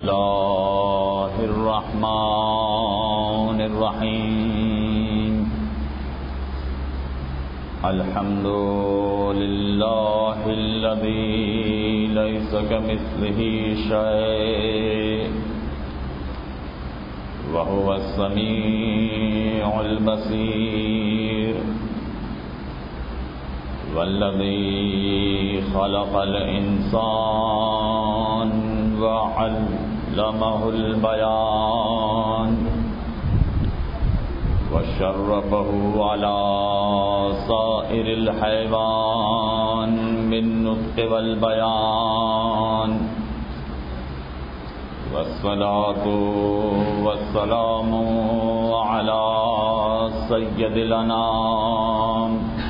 الله الرحمن الرحيم الحمد لله الذي ليس كمثله شيء وهو السميع البصير والذي خلق الإنسان وعلمه البيان وشرفه على سائر الحيوان بالنطق والبيان والصلاة والسلام على سيد الأنام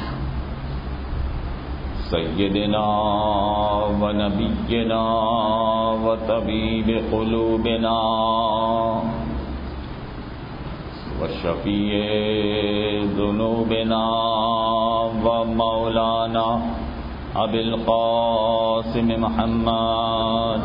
سيدنا ونبينا وطبيب قلوبنا وشفيع ذنوبنا ومولانا أبي القاسم محمد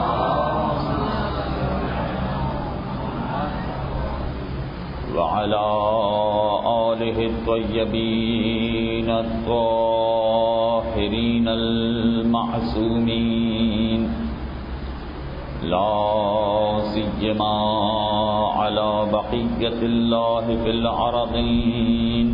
وعلى آله الطيبين الطاهرين المعصومين لا سيما على بقية الله في الأرضين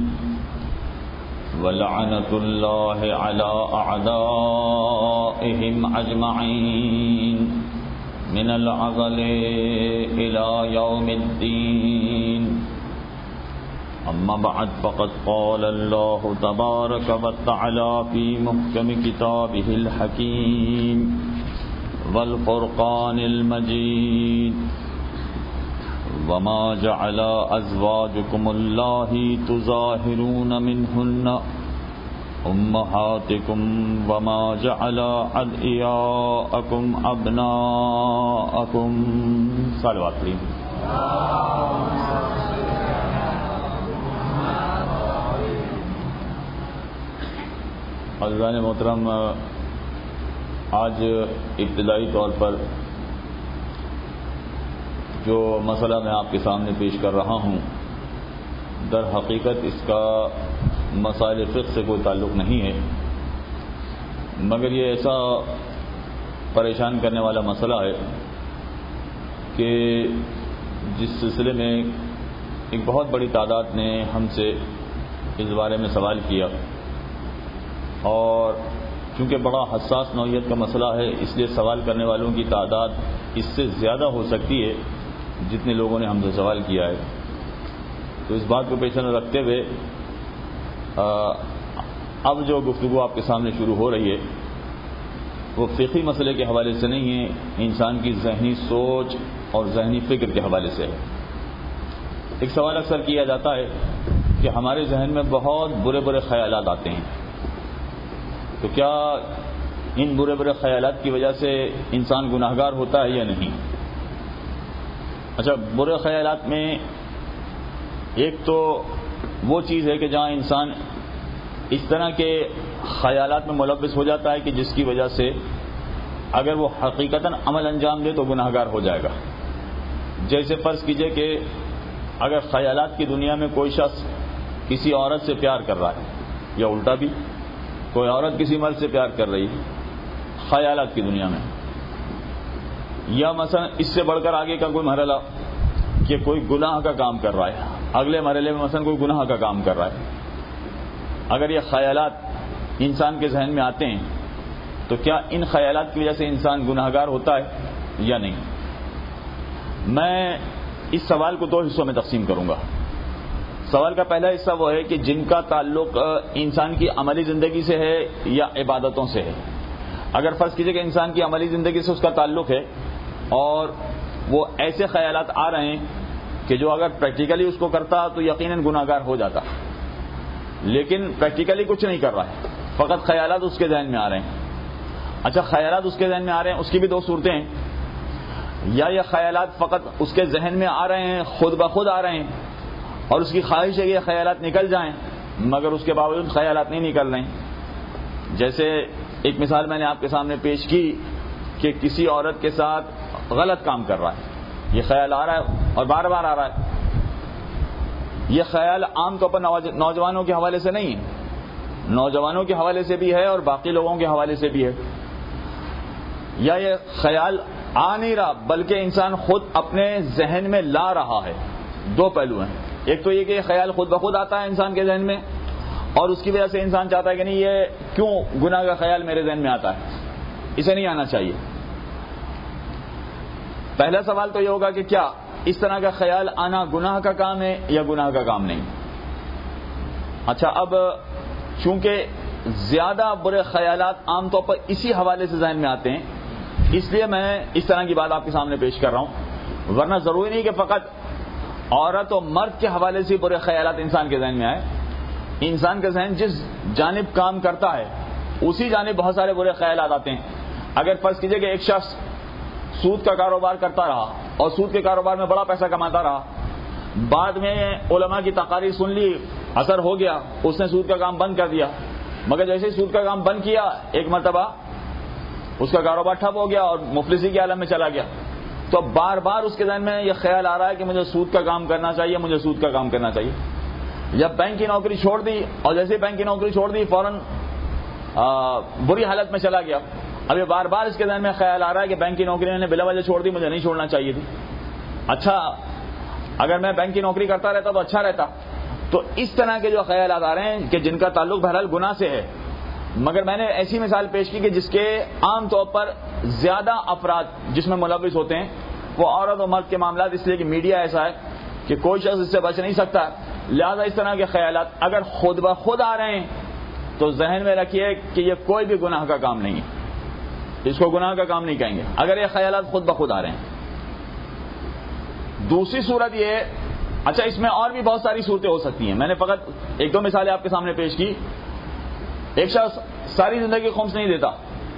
ولعنة الله على أعدائهم أجمعين من الأزل إلى يوم الدين أما بعد فقد قال الله تبارك وتعالى في محكم كتابه الحكيم والفرقان المجيد وما جعل أزواجكم اللاتي تظاهرون منهن أمهاتكم وما جعل أدعياءكم أبناءكم صلوات عليه. حضران محترم، آج ابتدائی طور پر جو مسئلہ میں آپ کے سامنے پیش کر رہا ہوں، در حقیقت اس کا مسائل فقہ سے کوئی تعلق نہیں ہے، مگر یہ ایسا پریشان کرنے والا مسئلہ ہے کہ جس سلسلے میں ایک بہت بڑی تعداد نے ہم سے اس بارے میں سوال کیا، اور چونکہ بڑا حساس نوعیت کا مسئلہ ہے اس لیے سوال کرنے والوں کی تعداد اس سے زیادہ ہو سکتی ہے جتنے لوگوں نے ہم سے سوال کیا ہے. تو اس بات کو پیش نظر رکھتے ہوئے اب جو گفتگو آپ کے سامنے شروع ہو رہی ہے وہ فقہی مسئلے کے حوالے سے نہیں ہے، انسان کی ذہنی سوچ اور ذہنی فکر کے حوالے سے ہے. ایک سوال اکثر کیا جاتا ہے کہ ہمارے ذہن میں بہت برے برے خیالات آتے ہیں، تو کیا ان برے برے خیالات کی وجہ سے انسان گناہگار ہوتا ہے یا نہیں؟ اچھا، برے خیالات میں ایک تو وہ چیز ہے کہ جہاں انسان اس طرح کے خیالات میں ملوث ہو جاتا ہے کہ جس کی وجہ سے اگر وہ حقیقتاً عمل انجام دے تو گناہگار ہو جائے گا. جیسے فرض کیجئے کہ اگر خیالات کی دنیا میں کوئی شخص کسی عورت سے پیار کر رہا ہے، یا الٹا بھی کوئی عورت کسی مرد سے پیار کر رہی ہے خیالات کی دنیا میں، یا مثلا اس سے بڑھ کر آگے کا کوئی مرحلہ کہ کوئی گناہ کا کام کر رہا ہے، اگلے مرحلے میں مثلا کوئی گناہ کا کام کر رہا ہے، اگر یہ خیالات انسان کے ذہن میں آتے ہیں تو کیا ان خیالات کی وجہ سے انسان گناہگار ہوتا ہے یا نہیں؟ میں اس سوال کو دو حصوں میں تقسیم کروں گا. سوال کا پہلا حصہ وہ ہے کہ جن کا تعلق انسان کی عملی زندگی سے ہے یا عبادتوں سے ہے. اگر فرض کیجئے کہ انسان کی عملی زندگی سے اس کا تعلق ہے اور وہ ایسے خیالات آ رہے ہیں کہ جو اگر پریکٹیکلی اس کو کرتا تو یقیناً گناہگار ہو جاتا، لیکن پریکٹیکلی کچھ نہیں کر رہا ہے، فقط خیالات اس کے ذہن میں آ رہے ہیں. اچھا، خیالات اس کے ذہن میں آ رہے ہیں، اس کی بھی دو صورتیں ہیں. یا یہ خیالات فقط اس کے ذہن میں آ رہے ہیں، خود بخود آ رہے ہیں اور اس کی خواہش ہے کہ یہ خیالات نکل جائیں، مگر اس کے باوجود خیالات نہیں نکل رہے ہیں. جیسے ایک مثال میں نے آپ کے سامنے پیش کی کہ کسی عورت کے ساتھ غلط کام کر رہا ہے، یہ خیال آ رہا ہے اور بار بار آ رہا ہے. یہ خیال عام طور پر نوجوانوں کے حوالے سے نہیں ہے، نوجوانوں کے حوالے سے بھی ہے اور باقی لوگوں کے حوالے سے بھی ہے. یا یہ خیال آ نہیں رہا بلکہ انسان خود اپنے ذہن میں لا رہا ہے. دو پہلو ہیں، ایک تو یہ کہ یہ خیال خود بخود آتا ہے انسان کے ذہن میں، اور اس کی وجہ سے انسان چاہتا ہے کہ نہیں یہ کیوں گناہ کا خیال میرے ذہن میں آتا ہے، اسے نہیں آنا چاہیے. پہلا سوال تو یہ ہوگا کہ کیا اس طرح کا خیال آنا گناہ کا کام ہے یا گناہ کا کام نہیں؟ اچھا، اب چونکہ زیادہ برے خیالات عام طور پر اسی حوالے سے ذہن میں آتے ہیں، اس لیے میں اس طرح کی بات آپ کے سامنے پیش کر رہا ہوں. ورنہ ضروری نہیں کہ فقط عورت و مرد کے حوالے سے برے خیالات انسان کے ذہن میں آئے. انسان کا ذہن جس جانب کام کرتا ہے اسی جانب بہت سارے برے خیالات آتے ہیں. اگر فرض کیجئے کہ ایک شخص سود کا کاروبار کرتا رہا اور سود کے کاروبار میں بڑا پیسہ کماتا رہا، بعد میں علماء کی تقاریر سن لی، اثر ہو گیا، اس نے سود کا کام بند کر دیا. مگر جیسے ہی سود کا کام بند کیا ایک مرتبہ اس کا کاروبار ٹھپ ہو گیا اور مفلسی کے عالم میں چلا گیا. تو بار بار اس کے ذہن میں یہ خیال آ رہا ہے کہ مجھے سود کا کام کرنا چاہیے، مجھے سود کا کام کرنا چاہیے. جب بینک کی نوکری چھوڑ دی اور جیسے بینک کی نوکری چھوڑ دی فوراً بری حالت میں چلا گیا. اب یہ بار بار اس کے ذہن میں خیال آ رہا ہے کہ بینک کی نوکری میں نے بلا وجہ چھوڑ دی، مجھے نہیں چھوڑنا چاہیے تھی. اچھا، اگر میں بینک کی نوکری کرتا رہتا تو اچھا رہتا. تو اس طرح کے جو خیالات آ رہے ہیں کہ جن کا تعلق بہرحال گناہ سے ہے، مگر میں نے ایسی مثال پیش کی کہ جس کے عام طور پر زیادہ افراد جس میں ملوث ہوتے ہیں وہ عورت و مرد کے معاملات، اس لیے کہ میڈیا ایسا ہے کہ کوئی شخص اس سے بچ نہیں سکتا. لہذا اس طرح کے خیالات اگر خود بخود آ رہے ہیں تو ذہن میں رکھیے کہ یہ کوئی بھی گناہ کا کام نہیں ہے، اس کو گناہ کا کام نہیں کہیں گے اگر یہ خیالات خود بخود آ رہے ہیں. دوسری صورت یہ ہے، اچھا اس میں اور بھی بہت ساری صورتیں ہو سکتی ہیں، میں نے فقط ایک دو مثالیں آپ کے سامنے پیش کی. ایک شخص ساری زندگی خمس نہیں دیتا،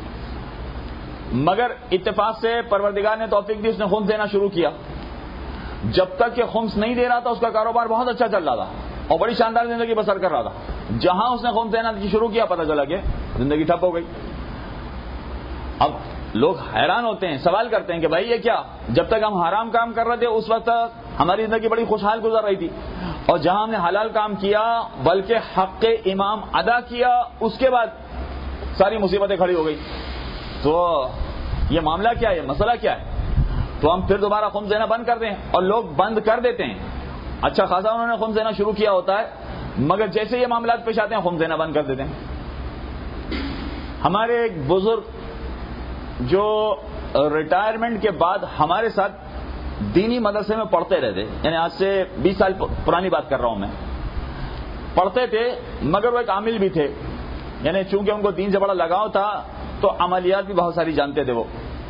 مگر اتفاق سے پروردگار نے توفیق دی، اس نے خمس دینا شروع کیا. جب تک کہ خمس نہیں دے رہا تھا اس کا کاروبار بہت اچھا چل رہا تھا اور بڑی شاندار زندگی بسر کر رہا تھا. جہاں اس نے خمس دینا شروع کیا پتہ چلا کہ زندگی ٹھپ ہو گئی. اب لوگ حیران ہوتے ہیں، سوال کرتے ہیں کہ بھائی یہ کیا، جب تک ہم حرام کام کر رہے تھے اس وقت ہماری زندگی بڑی خوشحال گزر رہی تھی، اور جہاں ہم نے حلال کام کیا بلکہ حق امام ادا کیا اس کے بعد ساری مصیبتیں کھڑی ہو گئی. تو یہ معاملہ کیا ہے، مسئلہ کیا ہے؟ تو ہم پھر دوبارہ خمس دینا بند کر دیں، اور لوگ بند کر دیتے ہیں. اچھا خاصا انہوں نے خمس دینا شروع کیا ہوتا ہے، مگر جیسے یہ معاملات پیش آتے ہیں خمس دینا بند کر دیتے ہیں. ہمارے ایک بزرگ جو ریٹائرمنٹ کے بعد ہمارے ساتھ دینی مدرسے میں پڑھتے رہتے، یعنی آج سے 20 سال پرانی بات کر رہا ہوں میں، پڑھتے تھے مگر وہ ایک عامل بھی تھے، یعنی چونکہ ان کو دین سے بڑا لگاؤ تھا تو عملیات بھی بہت ساری جانتے تھے. وہ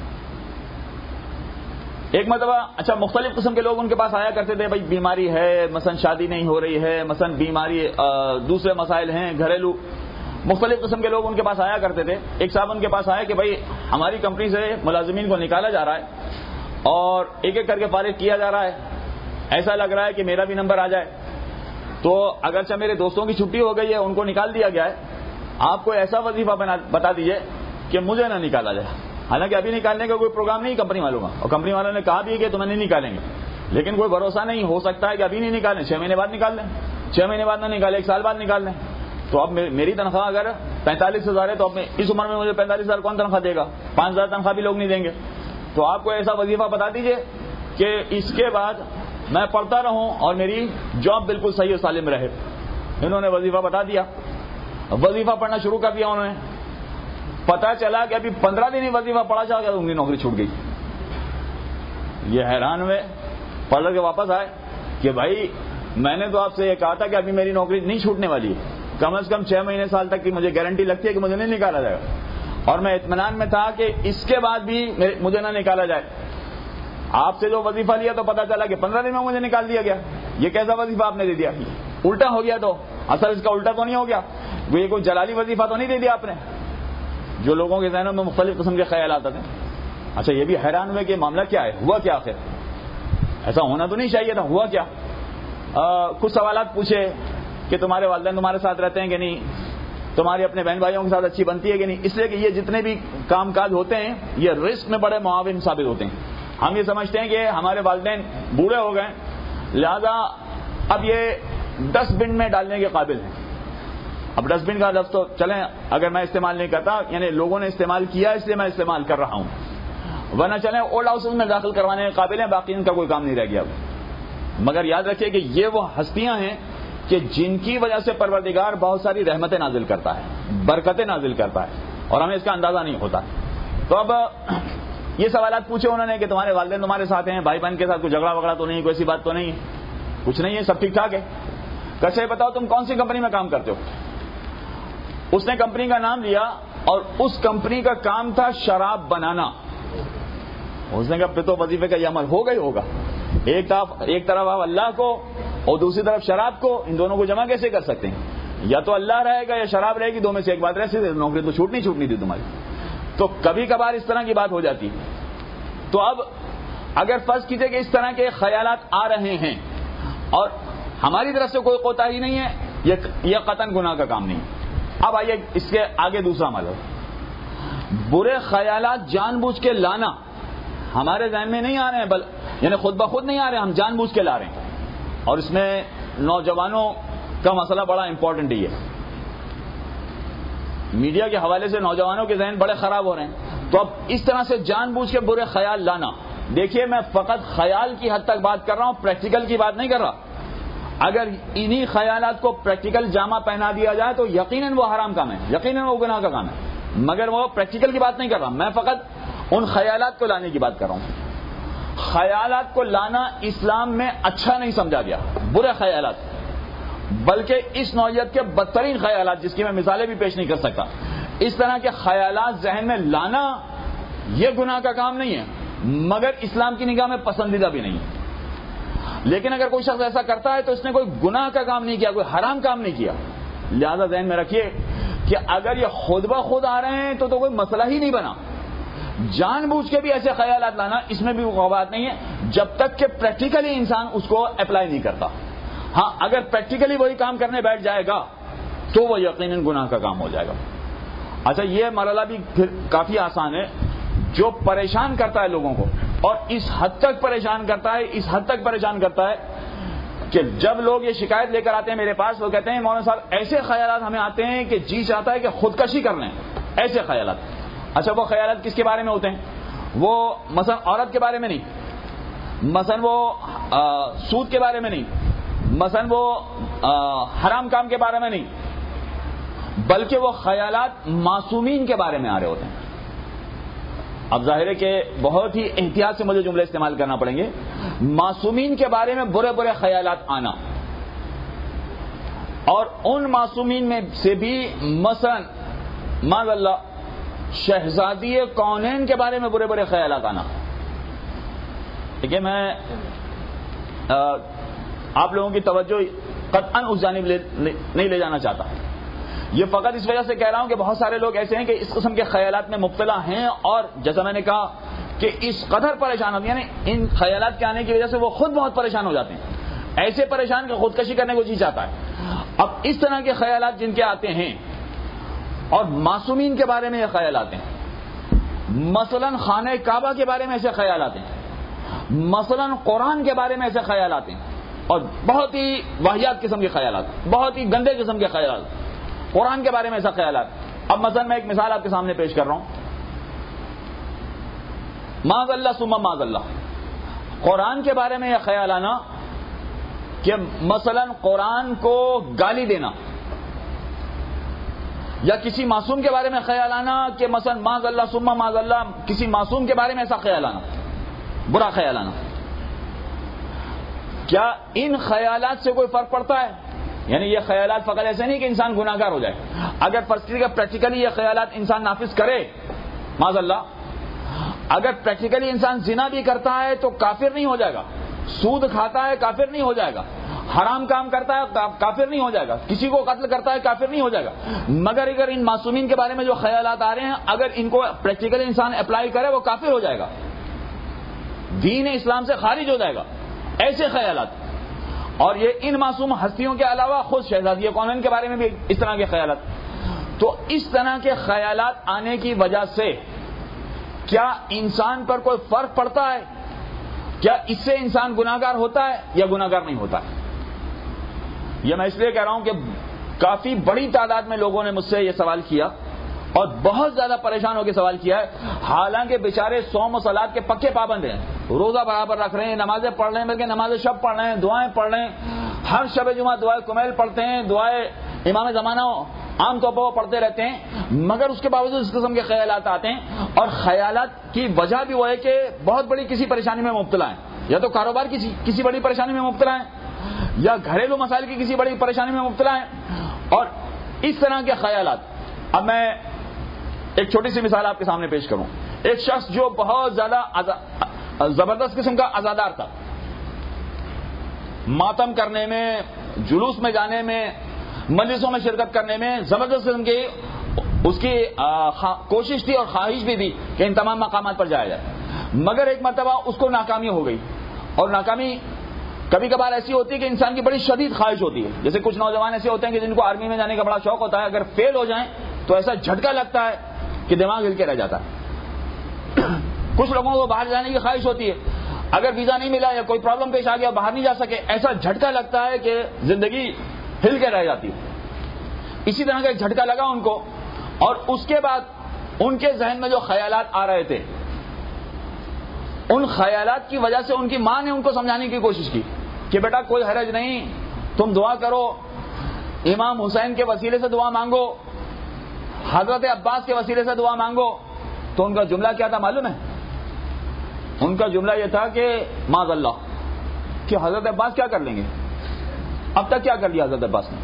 ایک مرتبہ اچھا مختلف قسم کے لوگ ان کے پاس آیا کرتے تھے، بھائی بیماری ہے، مثلا شادی نہیں ہو رہی ہے، مثلا بیماری دوسرے مسائل ہیں گھریلو، مختلف قسم کے لوگ ان کے پاس آیا کرتے تھے. ایک صاحب ان کے پاس آئے کہ بھائی ہماری کمپنی سے ملازمین کو نکالا جا رہا ہے اور ایک ایک کر کے فارغ کیا جا رہا ہے، ایسا لگ رہا ہے کہ میرا بھی نمبر آ جائے. تو اگرچہ میرے دوستوں کی چھٹی ہو گئی ہے، ان کو نکال دیا گیا ہے، آپ کو ایسا وظیفہ بتا دیجئے کہ مجھے نہ نکالا جائے. حالانکہ ابھی نکالنے کا کوئی پروگرام نہیں کمپنی والوں کا، اور کمپنی والوں نے کہا بھی کہ تمہیں نہیں نکالیں گے، لیکن کوئی بھروسہ نہیں، ہو سکتا ہے کہ ابھی نہیں نکالیں، 6 مہینے بعد نکال لیں، 6 مہینے بعد نہ نکالیں، 1 سال بعد نکال لیں. تو اب میری تنخواہ اگر 45,000 ہے تو اب اس عمر میں مجھے 45,000 کون تنخواہ دے گا؟ 5,000 تنخواہ بھی لوگ نہیں دیں گے. تو آپ کو ایسا وظیفہ بتا دیجئے کہ اس کے بعد میں پڑھتا رہوں اور میری جاب بالکل صحیح و سالم رہے. انہوں نے وظیفہ بتا دیا، وظیفہ پڑھنا شروع کر دیا. انہوں نے پتا چلا کہ ابھی 15 دن ہی وظیفہ پڑھا چاہ گیا، ان کی نوکری چھوٹ گئی. یہ حیران ہوئے، پڑھ کے واپس آئے کہ بھائی میں نے تو آپ سے یہ کہا تھا کہ ابھی میری نوکری نہیں چھوٹنے والی ہے، کم از کم 6 مہینے سال تک کی مجھے گارنٹی لگتی ہے کہ مجھے نہیں نکالا جائے گا، اور میں اطمینان میں تھا کہ اس کے بعد بھی مجھے نہ نکالا جائے. آپ سے جو وظیفہ لیا تو پتا چلا کہ 15 دن میں مجھے نکال دیا گیا. یہ کیسا وظیفہ آپ نے دے دیا؟ الٹا ہو گیا. تو اصل اس کا الٹا تو نہیں ہو گیا، یہ کوئی جلالی وظیفہ تو نہیں دے دیا آپ نے، جو لوگوں کے ذہنوں میں مختلف قسم کے خیالات آتے ہیں. اچھا یہ بھی حیران ہوئے کہ معاملہ کیا ہے، ہوا کیا آخر؟ ایسا ہونا تو نہیں چاہیے تھا، ہوا کیا؟ کچھ سوالات پوچھے کہ تمہارے والدین تمہارے ساتھ رہتے ہیں کہ نہیں، تمہاری اپنے بہن بھائیوں کے ساتھ اچھی بنتی ہے کہ نہیں. اس لیے کہ یہ جتنے بھی کام کاج ہوتے ہیں یہ رزق میں بڑے معاون ثابت ہوتے ہیں. ہم یہ سمجھتے ہیں کہ ہمارے والدین بوڑھے ہو گئے لہذا اب یہ ڈسٹ بن میں ڈالنے کے قابل ہیں. اب ڈسٹ بن کا لفظ تو چلیں اگر میں استعمال نہیں کرتا, یعنی لوگوں نے استعمال کیا اس لیے میں استعمال کر رہا ہوں, ورنہ چلیں اولڈ ہاؤسز میں داخل کروانے کے قابل ہیں, باقی ان کا کوئی کام نہیں رہ گیا. مگر یاد رکھیے کہ یہ وہ ہستیاں ہیں کہ جن کی وجہ سے پروردگار بہت ساری رحمتیں نازل کرتا ہے, برکتیں نازل کرتا ہے, اور ہمیں اس کا اندازہ نہیں ہوتا. تو اب یہ سوالات پوچھے انہوں نے کہ تمہارے والدین تمہارے ساتھ ہیں, بھائی بہن کے ساتھ کوئی جھگڑا وگڑا تو نہیں, کوئی ایسی بات تو نہیں, کچھ نہیں ہے, سب ٹھیک ٹھاک ہے. کیسے بتاؤ تم کون سی کمپنی میں کام کرتے ہو؟ اس نے کمپنی کا نام لیا اور اس کمپنی کا کام تھا شراب بنانا. اس نے کہا پھر تو وظیفے کا یہ عمل ہوگا ہی ہوگا. ایک طرف آپ اللہ کو اور دوسری طرف شراب کو, ان دونوں کو جمع کیسے کر سکتے ہیں؟ یا تو اللہ رہے گا یا شراب رہے گی, دو میں سے ایک بات رہے, نوکری تو چھوٹنی تھی تمہاری. تو کبھی کبھار اس طرح کی بات ہو جاتی. تو اب اگر فرض کیجئے کہ اس طرح کے خیالات آ رہے ہیں اور ہماری طرف سے کوئی کوتاہی نہیں ہے, یہ قطعاً گناہ کا کام نہیں. اب آئیے اس کے آگے دوسرا عمل ہے, برے خیالات جان بوجھ کے لانا. ہمارے ذہن میں نہیں آ رہے ہیں, یعنی خود بخود نہیں آ رہے ہیں, ہم جان بوجھ کے لا رہے ہیں. اور اس میں نوجوانوں کا مسئلہ بڑا امپورٹنٹ ہی ہے. میڈیا کے حوالے سے نوجوانوں کے ذہن بڑے خراب ہو رہے ہیں. تو اب اس طرح سے جان بوجھ کے برے خیال لانا, دیکھیے میں فقط خیال کی حد تک بات کر رہا ہوں, پریکٹیکل کی بات نہیں کر رہا. اگر انہی خیالات کو پریکٹیکل جامہ پہنا دیا جائے تو یقیناً وہ حرام کام ہے, یقیناً وہ گناہ کا کام ہے. مگر وہ پریکٹیکل کی بات نہیں کر رہا, میں فقط ان خیالات کو لانے کی بات کر رہا ہوں. خیالات کو لانا اسلام میں اچھا نہیں سمجھا گیا, برے خیالات, بلکہ اس نوعیت کے بدترین خیالات جس کی میں مثالیں بھی پیش نہیں کر سکتا, اس طرح کے خیالات ذہن میں لانا یہ گناہ کا کام نہیں ہے, مگر اسلام کی نگاہ میں پسندیدہ بھی نہیں ہے. لیکن اگر کوئی شخص ایسا کرتا ہے تو اس نے کوئی گناہ کا کام نہیں کیا, کوئی حرام کام نہیں کیا. لہذا ذہن میں رکھیے کہ اگر یہ خود بخود آ رہے ہیں تو کوئی مسئلہ ہی نہیں بنا. جان بوجھ کے بھی ایسے خیالات لانا اس میں بھی وہ بات نہیں ہے, جب تک کہ پریکٹیکلی انسان اس کو اپلائی نہیں کرتا. ہاں اگر پریکٹیکلی وہی کام کرنے بیٹھ جائے گا تو وہ یقیناً گناہ کا کام ہو جائے گا. اچھا یہ مرحلہ بھی پھر کافی آسان ہے. جو پریشان کرتا ہے لوگوں کو, اور اس حد تک پریشان کرتا ہے کہ جب لوگ یہ شکایت لے کر آتے ہیں میرے پاس, وہ کہتے ہیں مولانا صاحب ایسے خیالات ہمیں آتے ہیں کہ جی چاہتا ہے کہ خودکشی کر لیں, ایسے خیالات. اچھا وہ خیالات کس کے بارے میں ہوتے ہیں؟ وہ مثلا عورت کے بارے میں نہیں, مثلا وہ سود کے بارے میں نہیں, مثلا وہ حرام کام کے بارے میں نہیں, بلکہ وہ خیالات معصومین کے بارے میں آ رہے ہوتے ہیں. اب ظاہر ہے کہ بہت ہی احتیاط سے مجھے جملے استعمال کرنا پڑیں گے. معصومین کے بارے میں برے برے خیالات آنا, اور ان معصومین میں سے بھی مثلا معاذ اللہ شہزادی کونین کے بارے میں برے برے خیالات آنا. دیکھیے میں آپ لوگوں کی توجہ قطعاً اس جانب نہیں لے جانا چاہتا. یہ فقط اس وجہ سے کہہ رہا ہوں کہ بہت سارے لوگ ایسے ہیں کہ اس قسم کے خیالات میں مبتلا ہیں, اور جیسا میں نے کہا کہ اس قدر پریشان ہوتے ہیں, یعنی ان خیالات کے آنے کی وجہ سے وہ خود بہت پریشان ہو جاتے ہیں, ایسے پریشان کہ خودکشی کرنے کو جی چاہتا ہے. اب اس طرح کے خیالات جن کے آتے ہیں, اور معصومین کے بارے میں یہ خیال آتے ہیں, مثلا خانہ کعبہ کے بارے میں ایسے خیال آتے ہیں, مثلا قرآن کے بارے میں ایسے خیال آتے ہیں, اور بہت ہی واہیات قسم کے خیالات, بہت ہی گندے قسم کے خیالات, قرآن کے بارے میں ایسا خیالات. اب مثلا میں ایک مثال آپ کے سامنے پیش کر رہا ہوں. معاذ اللہ ثم معاذ اللہ, قرآن کے بارے میں یہ خیال آنا کہ مثلا قرآن کو گالی دینا, یا کسی معصوم کے بارے میں خیال آنا کہ مثلا معاذ اللہ ثم معاذ اللہ کسی معصوم کے بارے میں ایسا خیال آنا, برا خیال آنا. کیا ان خیالات سے کوئی فرق پڑتا ہے؟ یعنی یہ خیالات فقط ایسے نہیں کہ انسان گناہ گار ہو جائے. اگر پریکٹیکلی یہ خیالات انسان نافذ کرے معاذ اللہ, اگر پریکٹیکلی انسان زنا بھی کرتا ہے تو کافر نہیں ہو جائے گا, سود کھاتا ہے کافر نہیں ہو جائے گا, حرام کام کرتا ہے کافر نہیں ہو جائے گا, کسی کو قتل کرتا ہے کافر نہیں ہو جائے گا. مگر اگر ان معصومین کے بارے میں جو خیالات آ رہے ہیں, اگر ان کو پریکٹیکلی انسان اپلائی کرے وہ کافر ہو جائے گا, دین اسلام سے خارج ہو جائے گا, ایسے خیالات. اور یہ ان معصوم ہستیوں کے علاوہ خود شہزادی کونین کے بارے میں بھی اس طرح کے خیالات. تو اس طرح کے خیالات آنے کی وجہ سے کیا انسان پر کوئی فرق پڑتا ہے کیا اس سے انسان گناہگار ہوتا ہے یا گناہگار نہیں ہوتا ہے؟ یہ میں اس لیے کہہ رہا ہوں کہ کافی بڑی تعداد میں لوگوں نے مجھ سے یہ سوال کیا اور بہت زیادہ پریشان ہو کے سوال کیا ہے، حالانکہ بیچارے صوم و صلات کے پکے پابند ہیں، روزہ برابر رکھ رہے ہیں، نمازیں پڑھ رہے ہیں، بلکہ نماز شب پڑھ رہے ہیں، دعائیں پڑھ رہے ہیں، ہر شب جمعہ دعائے کمیل پڑھتے ہیں، دعائے امام زمانہ عام طور پر وہ پڑھتے رہتے ہیں، مگر اس کے باوجود اس قسم کے خیالات آتے ہیں، اور خیالات کی وجہ بھی وہ ہے کہ بہت بڑی کسی پریشانی میں مبتلا ہیں، یا تو کاروبار کی کسی بڑی پریشانی میں مبتلا ہیں، یا گھریلو مسائل کی کسی بڑی پریشانی میں مبتلا ہیں، اور اس طرح کے خیالات. اب میں ایک چھوٹی سی مثال آپ کے سامنے پیش کروں. ایک شخص جو بہت زیادہ زبردست قسم کا عزادار تھا، ماتم کرنے میں، جلوس میں جانے میں، مجلسوں میں شرکت کرنے میں زبردست قسم کی اس کی کوشش تھی اور خواہش بھی تھی کہ ان تمام مقامات پر جایا جائے، مگر ایک مرتبہ اس کو ناکامی ہو گئی. اور ناکامی کبھی کبھار ایسی ہوتی ہے کہ انسان کی بڑی شدید خواہش ہوتی ہے. جیسے کچھ نوجوان ایسے ہوتے ہیں کہ جن کو آرمی میں جانے کا بڑا شوق ہوتا ہے، اگر فیل ہو جائیں تو ایسا جھٹکا لگتا ہے کہ دماغ ہل کے رہ جاتا ہے. کچھ لوگوں کو باہر جانے کی خواہش ہوتی ہے، اگر ویزا نہیں ملا یا کوئی پرابلم پیش آ گیا، باہر نہیں جا سکے، ایسا جھٹکا لگتا ہے کہ زندگی ہل کے رہ جاتی ہے. اسی طرح کا ایک جھٹکا لگا ان کو، اور اس کے بعد ان کے ذہن میں جو خیالات آ رہے تھے، ان خیالات کی وجہ سے ان کی ماں نے ان کو سمجھانے کی کوشش کی کہ بیٹا کوئی حرج نہیں، تم دعا کرو، امام حسین کے وسیلے سے دعا مانگو، حضرت عباس کے وسیلے سے دعا مانگو. تو ان کا جملہ کیا تھا معلوم ہے؟ ان کا جملہ یہ تھا کہ معاذ اللہ، کہ حضرت عباس کیا کر لیں گے، اب تک کیا کر لیا حضرت عباس نے.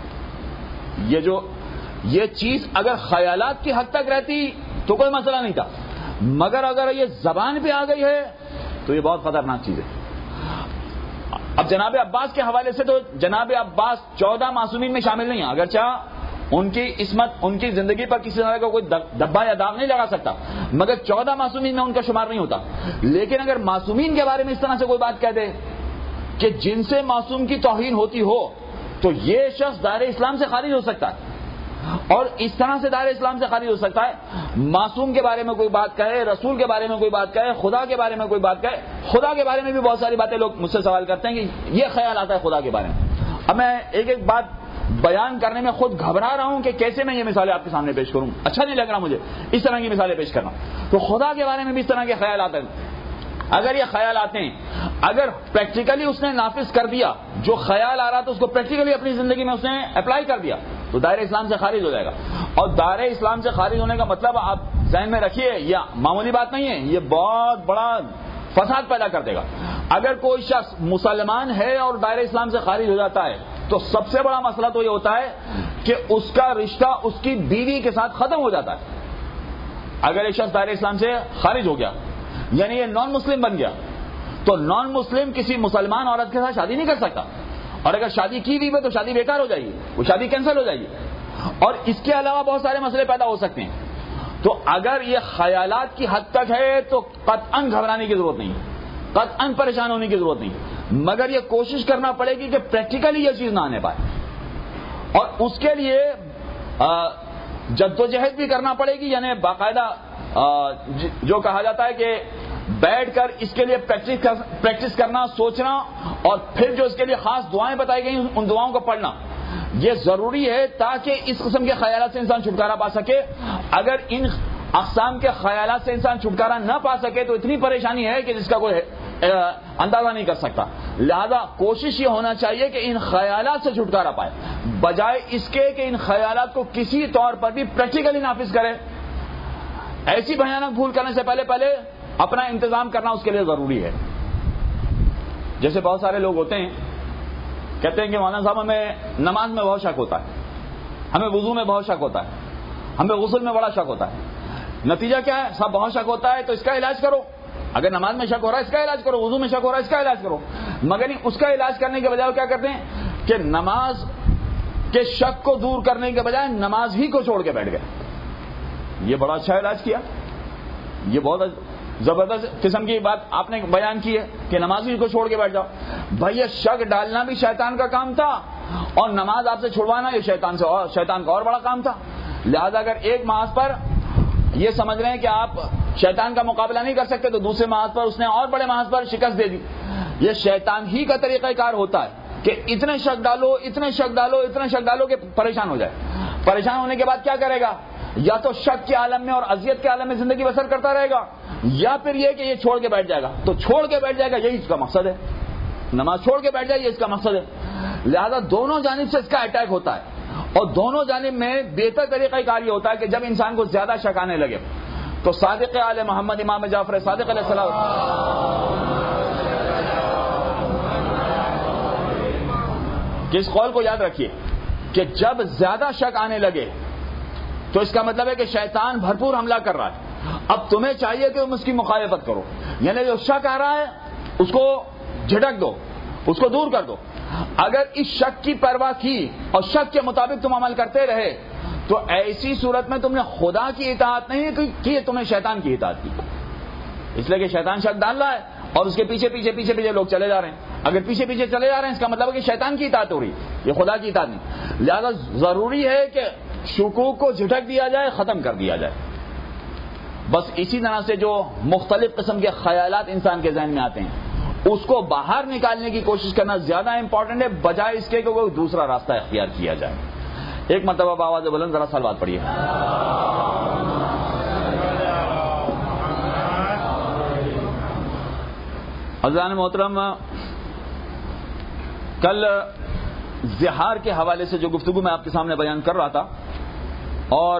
یہ چیز اگر خیالات کی حد تک رہتی تو کوئی مسئلہ نہیں تھا، مگر اگر یہ زبان پہ آ گئی ہے تو یہ بہت خطرناک چیز ہے. اب جناب عباس کے حوالے سے تو جناب عباس 14 معصومین میں شامل نہیں ہیں، اگرچہ ان کی عصمت، ان کی زندگی پر کسی طرح کا کوئی دبا یا داغ نہیں لگا سکتا، مگر 14 معصومین میں ان کا شمار نہیں ہوتا. لیکن اگر معصومین کے بارے میں اس طرح سے کوئی بات کہہ دے کہ جن سے معصوم کی توہین ہوتی ہو، تو یہ شخص دائرہ اسلام سے خارج ہو سکتا ہے، اور اس طرح سے دائرہ اسلام سے خارج ہو سکتا ہے. معصوم کے بارے میں کوئی بات کہے، رسول کے بارے میں کوئی بات کہے، خدا کے بارے میں کوئی بات کہے. خدا کے بارے میں بھی بہت ساری باتیں لوگ مجھ سے سوال کرتے ہیں کہ یہ خیال آتا ہے خدا کے بارے میں. اب میں ایک ایک بات بیان کرنے میں خود گھبرا رہا ہوں کہ کیسے میں یہ مثالیں آپ کے سامنے پیش کروں، اچھا نہیں لگ رہا مجھے اس طرح کی مثالیں پیش کرنا. تو خدا کے بارے میں بھی اس طرح کے خیال آتے ہیں. اگر یہ خیال آتے ہیں، اگر پریکٹیکلی اس نے نافذ کر دیا، جو خیال آ رہا تھا اس کو پریکٹیکلی اپنی زندگی میں اس نے اپلائی کر دیا، تو دائرہ اسلام سے خارج ہو جائے گا. اور دائرہ اسلام سے خارج ہونے کا مطلب آپ ذہن میں رکھیے، یہ معمولی بات نہیں ہے، یہ بہت بڑا فساد پیدا کر دے گا. اگر کوئی شخص مسلمان ہے اور دائرہ اسلام سے خارج ہو جاتا ہے تو سب سے بڑا مسئلہ تو یہ ہوتا ہے کہ اس کا رشتہ اس کی بیوی کے ساتھ ختم ہو جاتا ہے. اگر ایک شخص دائرہ اسلام سے خارج ہو گیا، یعنی یہ نان مسلم بن گیا، تو نان مسلم کسی مسلمان عورت کے ساتھ شادی نہیں کر سکتا، اور اگر شادی کی بھی ہے تو شادی بیکار ہو جائے گی، وہ شادی کینسل ہو جائے گی. اور اس کے علاوہ بہت سارے مسئلے پیدا ہو سکتے ہیں. تو اگر یہ خیالات کی حد تک ہے تو قطعاً گھبرانے کی ضرورت نہیں، قطعاً پریشان ہونے کی ضرورت نہیں، مگر یہ کوشش کرنا پڑے گی کہ پریکٹیکلی یہ چیز نہ آنے پائے، اور اس کے لیے جدوجہد بھی کرنا پڑے گی. یعنی باقاعدہ جو کہا جاتا ہے کہ بیٹھ کر اس کے لیے پریکٹس کرنا، سوچنا، اور پھر جو اس کے لیے خاص دعائیں بتائی گئی ان دعاؤں کو پڑھنا، یہ ضروری ہے تاکہ اس قسم کے خیالات سے انسان چھٹکارا پا سکے. اگر ان اقسام کے خیالات سے انسان چھٹکارا نہ پا سکے تو اتنی پریشانی ہے کہ جس کا کوئی اندازہ نہیں کر سکتا. لہذا کوشش یہ ہونا چاہیے کہ ان خیالات سے چھٹکارا پائے، بجائے اس کے کہ ان خیالات کو کسی طور پر بھی پریکٹیکلی نافذ کرے. ایسی بھیانک بھول کرنے سے پہلے اپنا انتظام کرنا اس کے لیے ضروری ہے. جیسے بہت سارے لوگ ہوتے ہیں کہتے ہیں کہ مولانا صاحب ہمیں نماز میں بہت شک ہوتا ہے، ہمیں وضو میں بہت شک ہوتا ہے، ہمیں غسل میں بڑا شک ہوتا ہے. نتیجہ کیا ہے؟ سب بہت شک ہوتا ہے تو اس کا علاج کرو. اگر نماز میں شک ہو رہا ہے اس کا علاج کرو، وضو میں شک ہو رہا ہے اس کا علاج کرو. مگر اس کا علاج کرنے کے بجائے کیا کرتے ہیں کہ نماز کے شک کو دور کرنے کے بجائے نماز ہی کو چھوڑ کے بیٹھ گئے. یہ بڑا اچھا علاج کیا، یہ بہت زبردست قسم کی بات آپ نے بیان کی ہے کہ نماز ہی کو چھوڑ کے بیٹھ جاؤ. بھائی یہ شک ڈالنا بھی شیطان کا کام تھا، اور نماز آپ سے چھڑوانا یہ شیطان کا اور بڑا کام تھا. لہذا اگر ایک محاذ پر یہ سمجھ رہے ہیں کہ آپ شیطان کا مقابلہ نہیں کر سکتے تو دوسرے محاذ پر اس نے اور بڑے محاذ پر شکست دے دی. یہ شیطان ہی کا طریقہ کار ہوتا ہے کہ اتنے شک ڈالو اتنے شک ڈالو اتنے شک ڈالو کہ پریشان ہو جائے. پریشان ہونے کے بعد کیا کرے گا؟ یا تو شک کے عالم میں اور اذیت کے عالم میں زندگی بسر کرتا رہے گا, یا پھر یہ کہ یہ چھوڑ کے بیٹھ جائے گا. تو چھوڑ کے بیٹھ جائے گا, یہی اس کا مقصد ہے. نماز چھوڑ کے بیٹھ جائے یہ اس کا مقصد ہے. لہذا دونوں جانب سے اس کا اٹیک ہوتا ہے, اور دونوں جانب میں بہتر طریقہ کار یہ ہوتا ہے کہ جب انسان کو زیادہ شک آنے لگے تو صادق آل محمد امام جعفر صادق علیہ السلام کہ اس قول کو یاد رکھیے کہ جب زیادہ شک آنے لگے تو اس کا مطلب ہے کہ شیطان بھرپور حملہ کر رہا ہے. اب تمہیں چاہیے کہ تم اس کی مخالفت کرو, یعنی جو شک آ رہا ہے اس کو جھٹک دو, اس کو دور کر دو. اگر اس شک کی پرواہ کی اور شک کے مطابق تم عمل کرتے رہے تو ایسی صورت میں تم نے خدا کی اطاعت نہیں کی, تم نے شیطان کی اطاعت کی. اس لیے کہ شیطان شک ڈال رہا ہے اور اس کے پیچھے پیچھے پیچھے پیچھے لوگ چلے جا رہے ہیں. اگر پیچھے پیچھے چلے جا رہے ہیں اس کا مطلب ہے کہ شیطان کی اطاعت ہو رہی ہے, یہ خدا کی اطاعت نہیں. لہذا ضروری ہے کہ شکوک کو جھٹک دیا جائے, ختم کر دیا جائے. بس اسی طرح سے جو مختلف قسم کے خیالات انسان کے ذہن میں آتے ہیں اس کو باہر نکالنے کی کوشش کرنا زیادہ امپورٹنٹ ہے, بجائے اس کے کہ کوئی دوسرا راستہ اختیار کیا جائے. ایک مرتبہ آواز بلند ذرا سوال پڑھیے. حضرات محترم, کل زہار کے حوالے سے جو گفتگو میں آپ کے سامنے بیان کر رہا تھا, اور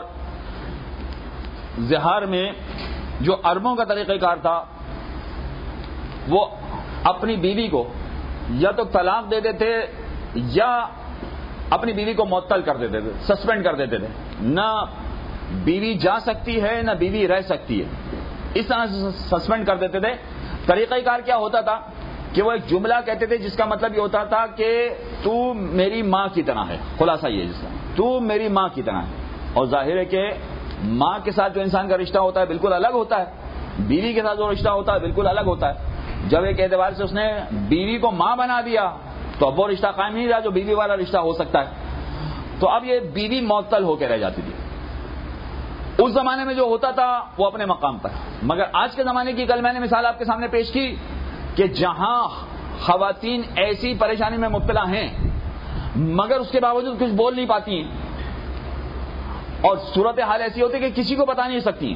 زہار میں جو عربوں کا طریقہ کار تھا وہ اپنی بیوی کو یا تو طلاق دے دیتے یا اپنی بیوی کو معطل کر دیتے تھے, سسپینڈ کر دیتے تھے. نہ بیوی جا سکتی ہے نہ بیوی رہ سکتی ہے, اس طرح سے سسپینڈ کر دیتے تھے. طریقہ کار کیا ہوتا تھا کہ وہ ایک جملہ کہتے تھے جس کا مطلب یہ ہوتا تھا کہ تو میری ماں کی طرح ہے. خلاصہ یہ ہے جس کا تو میری ماں کی طرح ہے. اور ظاہر ہے کہ ماں کے ساتھ جو انسان کا رشتہ ہوتا ہے بالکل الگ ہوتا ہے, بیوی کے ساتھ جو رشتہ ہوتا ہے بالکل الگ ہوتا ہے. جب ایک اعتبار سے اس نے بیوی کو ماں بنا دیا تو اب وہ رشتہ قائم نہیں رہا جو بیوی والا رشتہ ہو سکتا ہے. تو اب یہ بیوی معطل ہو کے رہ جاتی تھی. اس زمانے میں جو ہوتا تھا وہ اپنے مقام پر, مگر آج کے زمانے کی کل میں نے مثال آپ کے سامنے پیش کی کہ جہاں خواتین ایسی پریشانی میں مبتلا ہیں مگر اس کے باوجود کچھ بول نہیں پاتی ہیں, اور صورتحال ایسی ہوتی ہے کہ کسی کو بتا نہیں سکتی.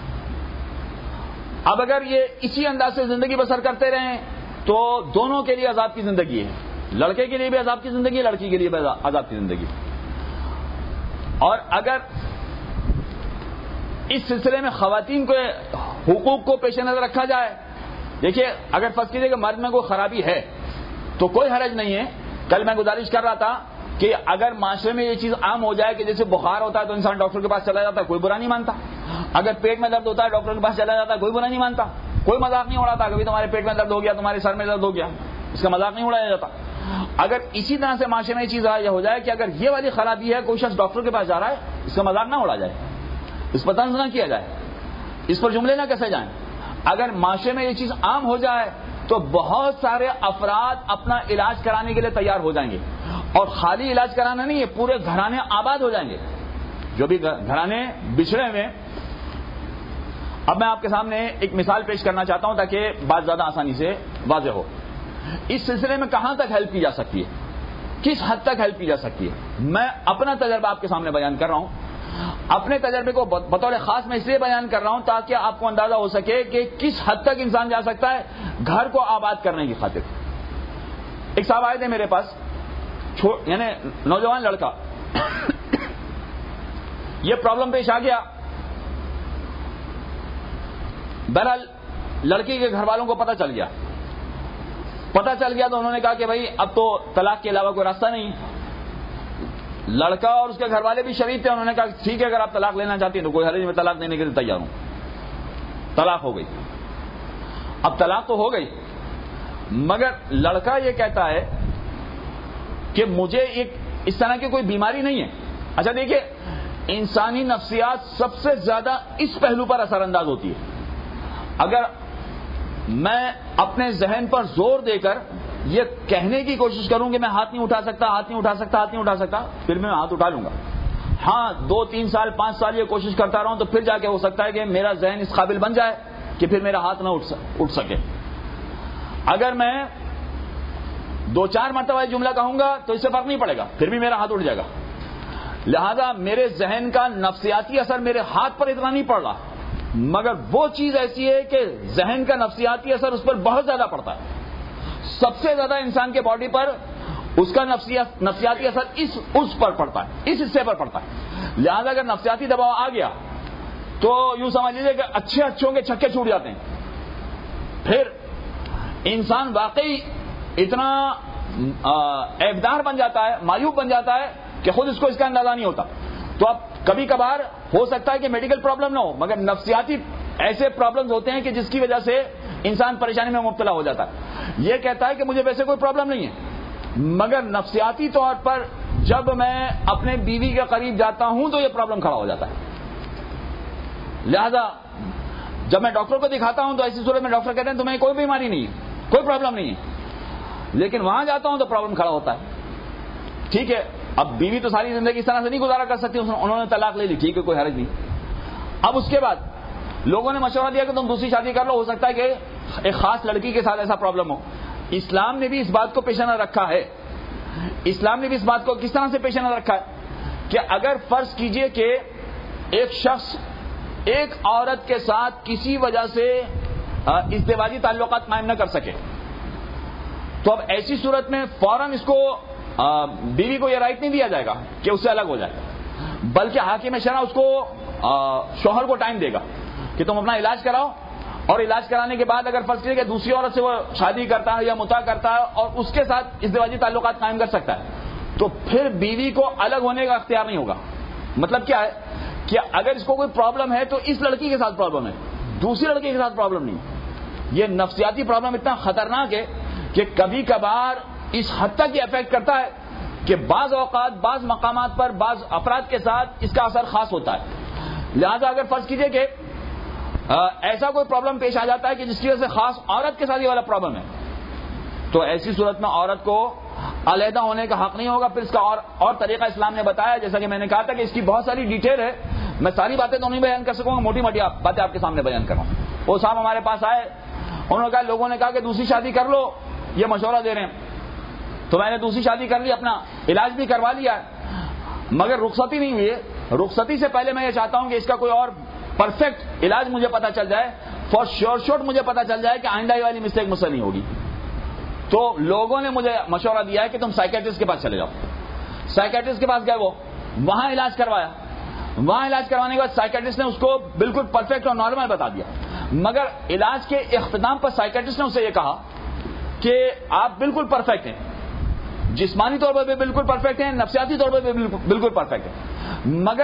اب اگر یہ اسی انداز سے زندگی بسر کرتے رہیں تو دونوں کے لیے عذاب کی زندگی ہے. لڑکے کے لیے بھی عذاب کی زندگی ہے, لڑکی کے لیے بھی عذاب کی زندگی. اور اگر اس سلسلے میں خواتین کے حقوق کو پیش نظر رکھا جائے, دیکھیے اگر فرض کیجیے کہ مرد میں کوئی خرابی ہے تو کوئی حرج نہیں ہے. کل میں گزارش کر رہا تھا کہ اگر معاشرے میں یہ چیز عام ہو جائے کہ جیسے بخار ہوتا ہے تو انسان ڈاکٹر کے پاس چلا جاتا ہے, کوئی برا نہیں مانتا. اگر پیٹ میں درد ہوتا ہے ڈاکٹر کے پاس چلا جاتا ہے, کوئی برا نہیں مانتا. کوئی مذاق نہیں اڑاتا کبھی تمہارے پیٹ میں درد ہو گیا, تمہارے سر میں درد ہو گیا, اس کا مذاق نہیں اڑایا جاتا. اگر اسی طرح سے معاشرے میں یہ چیز ہو جائے کہ اگر یہ والی خرابی ہے کوئی شخص ڈاکٹر کے پاس جا رہا ہے, اس کا مذاق نہ اڑا جائے, اس پر طنز نہ کیا جائے, اس پر جملے نہ کسے جائیں. اگر معاشرے میں یہ چیز عام ہو جائے تو بہت سارے افراد اپنا علاج کرانے کے لیے تیار ہو جائیں گے, اور خالی علاج کرانا نہیں ہے, پورے گھرانے آباد ہو جائیں گے. جو بھی گھرانے بچھڑے ہوئے. اب میں آپ کے سامنے ایک مثال پیش کرنا چاہتا ہوں تاکہ بات زیادہ آسانی سے واضح ہو. اس سلسلے میں کہاں تک ہیلپ کی جا سکتی ہے, کس حد تک ہیلپ کی جا سکتی ہے. میں اپنا تجربہ آپ کے سامنے بیان کر رہا ہوں. اپنے تجربے کو بطور خاص میں اس لیے بیان کر رہا ہوں تاکہ آپ کو اندازہ ہو سکے کہ کس حد تک انسان جا سکتا ہے گھر کو آباد کرنے کی خاطر. ایک صاحب آئے تھے میرے پاس, یعنی نوجوان لڑکا. یہ پرابلم پیش آ گیا. بہرحال لڑکی کے گھر والوں کو پتہ چل گیا تو انہوں نے کہا کہ بھائی اب تو طلاق کے علاوہ کوئی راستہ نہیں. لڑکا اور اس کے گھر والے بھی شریف تھے. انہوں نے کہا ٹھیک ہے اگر آپ طلاق لینا چاہتی ہیں تو کوئی حرج نہیں, میں طلاق دینے کے لیے تیار ہوں. طلاق ہو گئی. اب طلاق تو ہو گئی مگر لڑکا یہ کہتا ہے کہ مجھے ایک اس طرح کی کوئی بیماری نہیں ہے. اچھا دیکھیے, انسانی نفسیات سب سے زیادہ اس پہلو پر اثر انداز ہوتی ہے. اگر میں اپنے ذہن پر زور دے کر یہ کہنے کی کوشش کروں کہ میں ہاتھ نہیں اٹھا سکتا, پھر میں ہاتھ اٹھا لوں گا. ہاں 2-3 سال 5 سال یہ کوشش کرتا رہا ہوں تو پھر جا کے ہو سکتا ہے کہ میرا ذہن اس قابل بن جائے کہ پھر میرا ہاتھ نہ اٹھ سکے. اگر میں 2-4 مرتبہ جملہ کہوں گا تو اس سے فرق نہیں پڑے گا, پھر بھی میرا ہاتھ اٹھ جائے گا. لہذا میرے ذہن کا نفسیاتی اثر میرے ہاتھ پر اتنا نہیں پڑ رہا, مگر وہ چیز ایسی ہے کہ ذہن کا نفسیاتی اثر اس پر بہت زیادہ پڑتا ہے. سب سے زیادہ انسان کے باڈی پر اس کا نفسیاتی اثر اس پر پڑتا ہے, اس حصے پر پڑتا ہے. لہذا اگر نفسیاتی دباؤ آ گیا تو یوں سمجھ لیجیے کہ اچھوں کے چھکے چھوٹ جاتے ہیں. پھر انسان واقعی اتنا عیبدار بن جاتا ہے, معیوب بن جاتا ہے کہ خود اس کو اس کا اندازہ نہیں ہوتا. تو اب کبھی کبھار ہو سکتا ہے کہ میڈیکل پرابلم نہ ہو, مگر نفسیاتی ایسے پرابلمز ہوتے ہیں کہ جس کی وجہ سے انسان پریشانی میں مبتلا ہو جاتا ہے. یہ کہتا ہے کہ مجھے ویسے کوئی پرابلم نہیں ہے, مگر نفسیاتی طور پر جب میں اپنے بیوی کے قریب جاتا ہوں تو یہ پرابلم کھڑا ہو جاتا ہے. لہذا جب میں ڈاکٹر کو دکھاتا ہوں تو ایسی صورت میں ڈاکٹر کہتے ہیں تمہیں کوئی بیماری نہیں ہے, کوئی پرابلم نہیں ہے, لیکن وہاں جاتا ہوں تو پرابلم کھڑا ہوتا ہے. ٹھیک ہے, اب بیوی تو ساری زندگی اس طرح سے نہیں گزارا کر سکتی, انہوں نے طلاق لے لی, ٹھیک ہے کوئی حرج نہیں. اب اس کے بعد لوگوں نے مشورہ دیا کہ تم دوسری شادی کر لو, ہو سکتا ہے کہ ایک خاص لڑکی کے ساتھ ایسا پرابلم ہو. اسلام نے بھی اس بات کو پیش نظر رکھا ہے. اسلام نے بھی اس بات کو کس طرح سے پیش نظر رکھا ہے کہ اگر فرض کیجئے کہ ایک شخص ایک عورت کے ساتھ کسی وجہ سے ازدواجی تعلقات قائم نہ کر سکے, تو اب ایسی صورت میں فوراً اس کو بیوی کو یہ رائٹ نہیں دیا جائے گا کہ اس سے الگ ہو جائے, بلکہ حاکم شرع اس کو شوہر کو ٹائم دے گا کہ تم اپنا علاج کراؤ, اور علاج کرانے کے بعد اگر فرض کیجئے کہ دوسری عورت سے وہ شادی کرتا ہے یا مطاع کرتا ہے اور اس کے ساتھ ازدواجی تعلقات قائم کر سکتا ہے, تو پھر بیوی کو الگ ہونے کا اختیار نہیں ہوگا. مطلب کیا ہے کہ اگر اس کو کوئی پرابلم ہے تو اس لڑکی کے ساتھ پرابلم ہے, دوسری لڑکی کے ساتھ پرابلم نہیں. یہ نفسیاتی پرابلم اتنا خطرناک ہے کہ کبھی کبھار اس حد تک یہ افیکٹ کرتا ہے کہ بعض اوقات بعض مقامات پر بعض افراد کے ساتھ اس کا اثر خاص ہوتا ہے. لہذا اگر فرض کیجئے کہ ایسا کوئی پرابلم پیش آ جاتا ہے کہ جس کی وجہ سے خاص عورت کے ساتھ یہ والا پرابلم ہے, تو ایسی صورت میں عورت کو علیحدہ ہونے کا حق نہیں ہوگا. پھر اس کا اور طریقہ اسلام نے بتایا, جیسا کہ میں نے کہا تھا کہ اس کی بہت ساری ڈیٹیل ہے, میں ساری باتیں تو نہیں بیان کر سکوں گا, موٹی موٹی باتیں آپ کے سامنے بیان کر رہا ہوں. وہ صاحب ہمارے پاس آئے, انہوں نے کہا لوگوں نے کہا کہ دوسری شادی کر لو, یہ مشورہ دے رہے ہیں. تو میں نے دوسری شادی کر لی, اپنا علاج بھی کروا لیا ہے, مگر رخصتی نہیں ہوئی ہے. رخصتی سے پہلے میں یہ چاہتا ہوں کہ اس کا کوئی اور پرفیکٹ علاج مجھے پتا چل جائے, فار شیور مجھے پتا چل جائے کہ آئندہ یہ والی مسٹیک مجھ سے نہیں ہوگی. تو لوگوں نے مجھے مشورہ دیا ہے کہ تم سائیکیٹرسٹ کے پاس چلے جاؤ. سائیکیٹرسٹ کے پاس گئے, وہ وہاں علاج کروایا. وہاں علاج کروانے کے بعد سائیکیٹرسٹ نے اس کو بالکل پرفیکٹ اور نارمل بتا دیا, مگر علاج کے اختتام پر سائیکیٹرسٹ نے اسے یہ کہا کہ آپ بالکل پرفیکٹ ہیں, جسمانی طور پر بھی بالکل پرفیکٹ ہیں, نفسیاتی طور پر بھی بالکل پرفیکٹ ہیں, مگر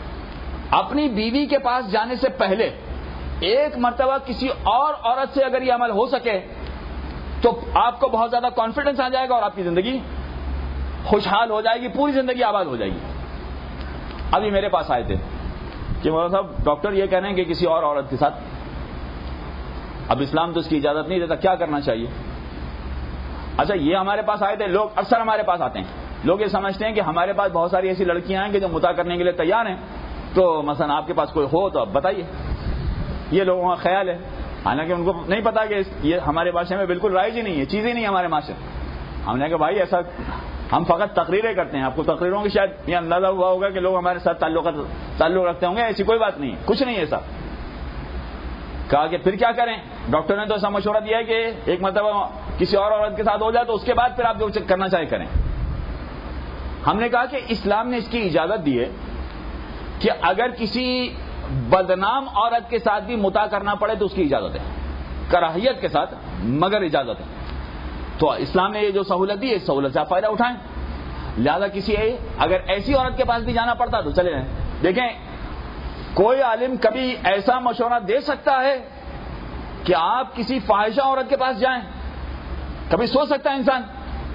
اپنی بیوی کے پاس جانے سے پہلے ایک مرتبہ کسی اور عورت سے اگر یہ عمل ہو سکے تو آپ کو بہت زیادہ کانفیڈنس آ جائے گا اور آپ کی زندگی خوشحال ہو جائے گی, پوری زندگی آباد ہو جائے گی. ابھی میرے پاس آئے تھے کہ مولانا صاحب ڈاکٹر یہ کہہ رہے ہیں کہ کسی اور عورت کے ساتھ, اب اسلام تو اس کی اجازت نہیں دیتا, کیا کرنا چاہیے؟ اچھا, یہ ہمارے پاس آئے تھے لوگ, اکثر ہمارے پاس آتے ہیں لوگ یہ سمجھتے ہیں کہ ہمارے پاس بہت ساری ایسی لڑکیاں ہیں کہ جو مطاع کرنے کے لیے تیار ہیں, تو مثلا آپ کے پاس کوئی ہو تو آپ بتائیے. یہ لوگوں کا خیال ہے, حالانکہ ان کو نہیں پتا کہ یہ ہمارے معاشرے میں بالکل رائج ہی نہیں ہے, چیز ہی نہیں ہے ہمارے معاشرے. ہم نے کہا بھائی ایسا, ہم فقط تقریریں کرتے ہیں, آپ کو تقریروں کی شاید یہ اندازہ ہوا ہوگا کہ لوگ ہمارے ساتھ تعلق رکھتے ہوں گے, ایسی کوئی بات نہیں, کچھ نہیں ایسا. کہا کہ پھر کیا کریں؟ ڈاکٹر نے تو ایسا مشورہ دیا ہے کہ ایک مرتبہ کسی اور عورت کے ساتھ ہو جائے تو اس کے بعد پھر آپ جو کرنا چاہے کریں. ہم نے کہا کہ اسلام نے اس کی اجازت دی ہے کہ اگر کسی بدنام عورت کے ساتھ بھی مطاع کرنا پڑے تو اس کی اجازت ہے, کراہیت کے ساتھ مگر اجازت ہے. تو اسلام نے یہ جو سہولت دی ہے, اس سہولت سے آپ فائدہ اٹھائیں. لہذا کسی اگر ایسی عورت کے پاس بھی جانا پڑتا تو چلے جائیں. دیکھیں, کوئی عالم کبھی ایسا مشورہ دے سکتا ہے کہ آپ کسی فاحشہ عورت کے پاس جائیں؟ کبھی سوچ سکتا ہے انسان؟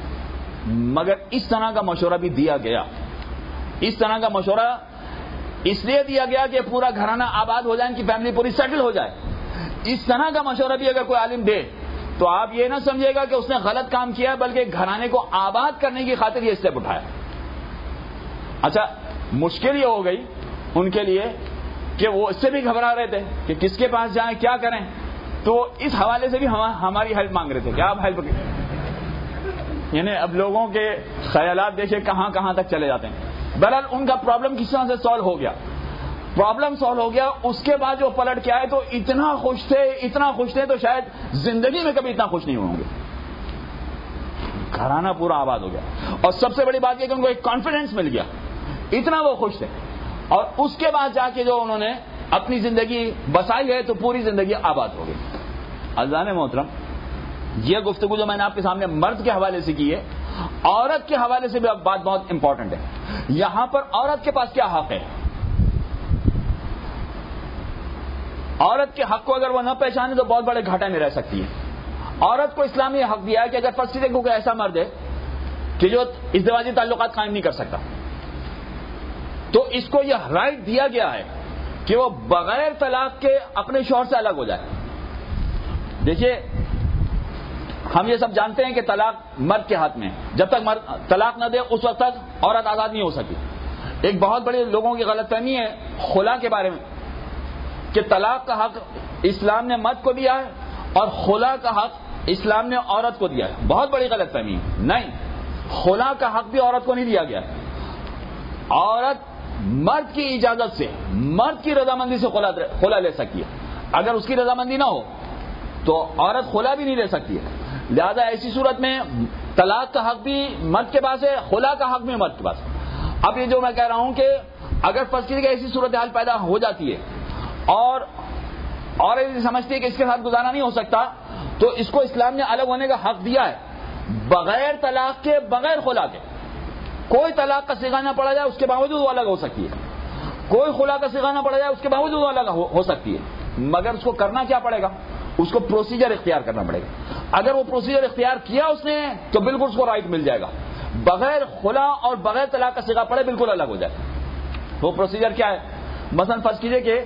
مگر اس طرح کا مشورہ بھی دیا گیا. اس طرح کا مشورہ اس لیے دیا گیا کہ پورا گھرانہ آباد ہو جائے, ان کی فیملی پوری سیٹل ہو جائے. اس طرح کا مشورہ بھی اگر کوئی عالم دے تو آپ یہ نہ سمجھے گا کہ اس نے غلط کام کیا, بلکہ گھرانے کو آباد کرنے کی خاطر یہ اسٹیپ اٹھایا. اچھا, مشکل یہ ہو گئی ان کے لیے کہ وہ اس سے بھی گھبرا رہے تھے کہ کس کے پاس جائیں, کیا کریں. تو اس حوالے سے بھی ہماری ہیلپ مانگ رہے تھے کہ آپ ہیلپ کریں. یعنی اب لوگوں کے خیالات دیکھیں کہاں کہاں تک چلے جاتے ہیں. بہرحال ان کا پرابلم کس طرح سے سالو ہو گیا. پرابلم سالو ہو گیا. اس کے بعد جو پلٹ کے آئے تو اتنا خوش تھے تو شاید زندگی میں کبھی اتنا خوش نہیں ہوں گے. گھرانہ پورا آباد ہو گیا. اور سب سے بڑی بات یہ کہ ان کو ایک کانفیڈنس مل گیا, اتنا وہ خوش تھے. اور اس کے بعد جا کے جو انہوں نے اپنی زندگی بسائی ہے تو پوری زندگی آباد ہو گئی. عزیزان محترم, یہ گفتگو جو میں نے آپ کے سامنے مرد کے حوالے سے کی ہے, عورت کے حوالے سے بھی بات بہت امپورٹنٹ ہے. یہاں پر عورت کے پاس کیا حق ہے؟ عورت کے حق کو اگر وہ نہ پہچانے تو بہت بڑے گھاٹے میں رہ سکتی ہے. عورت کو اسلام نے حق دیا ہے کہ اگر فرض کیجیے کوئی ایسا مرد ہے کہ جو ازدواجی تعلقات قائم نہیں کر سکتا, تو اس کو یہ رائٹ دیا گیا ہے کہ وہ بغیر طلاق کے اپنے شوہر سے الگ ہو جائے. دیکھیے, ہم یہ سب جانتے ہیں کہ طلاق مرد کے ہاتھ میں, جب تک مرد طلاق نہ دے اس وقت تک عورت آزاد نہیں ہو سکتی. ایک بہت بڑی لوگوں کی غلط فہمی ہے خلا کے بارے میں کہ طلاق کا حق اسلام نے مرد کو دیا ہے اور خلا کا حق اسلام نے عورت کو دیا ہے. بہت بڑی غلط فہمی ہے. نہیں, خلا کا حق بھی عورت کو نہیں دیا گیا. عورت مرد کی اجازت سے, مرد کی رضامندی سے خلا لے سکتی ہے. اگر اس کی رضامندی نہ ہو تو عورت خلا بھی نہیں لے سکتی ہے. لہذا ایسی صورت میں طلاق کا حق بھی مرد کے پاس ہے, خلا کا حق بھی مرد کے پاس ہے. اب یہ جو میں کہہ رہا ہوں کہ اگر فرض کیجیے کہ ایسی صورتحال پیدا ہو جاتی ہے اور عورت سمجھتی ہے کہ اس کے ساتھ گزارا نہیں ہو سکتا, تو اس کو اسلام نے الگ ہونے کا حق دیا ہے بغیر طلاق کے, بغیر خلا کے. کوئی طلاق کا صیغہ نہ پڑا جائے اس کے باوجود وہ الگ ہو سکتی ہے. کوئی خلا کا صیغہ نہ پڑا جائے اس کے باوجود وہ الگ ہو سکتی ہے. مگر اس کو کرنا کیا پڑے گا؟ اس کو پروسیجر اختیار کرنا پڑے گا. اگر وہ پروسیجر اختیار کیا اس نے تو بالکل اس کو رائٹ مل جائے گا. بغیر خلا اور بغیر طلاق کا صیغہ پڑے بالکل الگ ہو جائے. وہ پروسیجر کیا ہے؟ مثلا فرض کیجئے کہ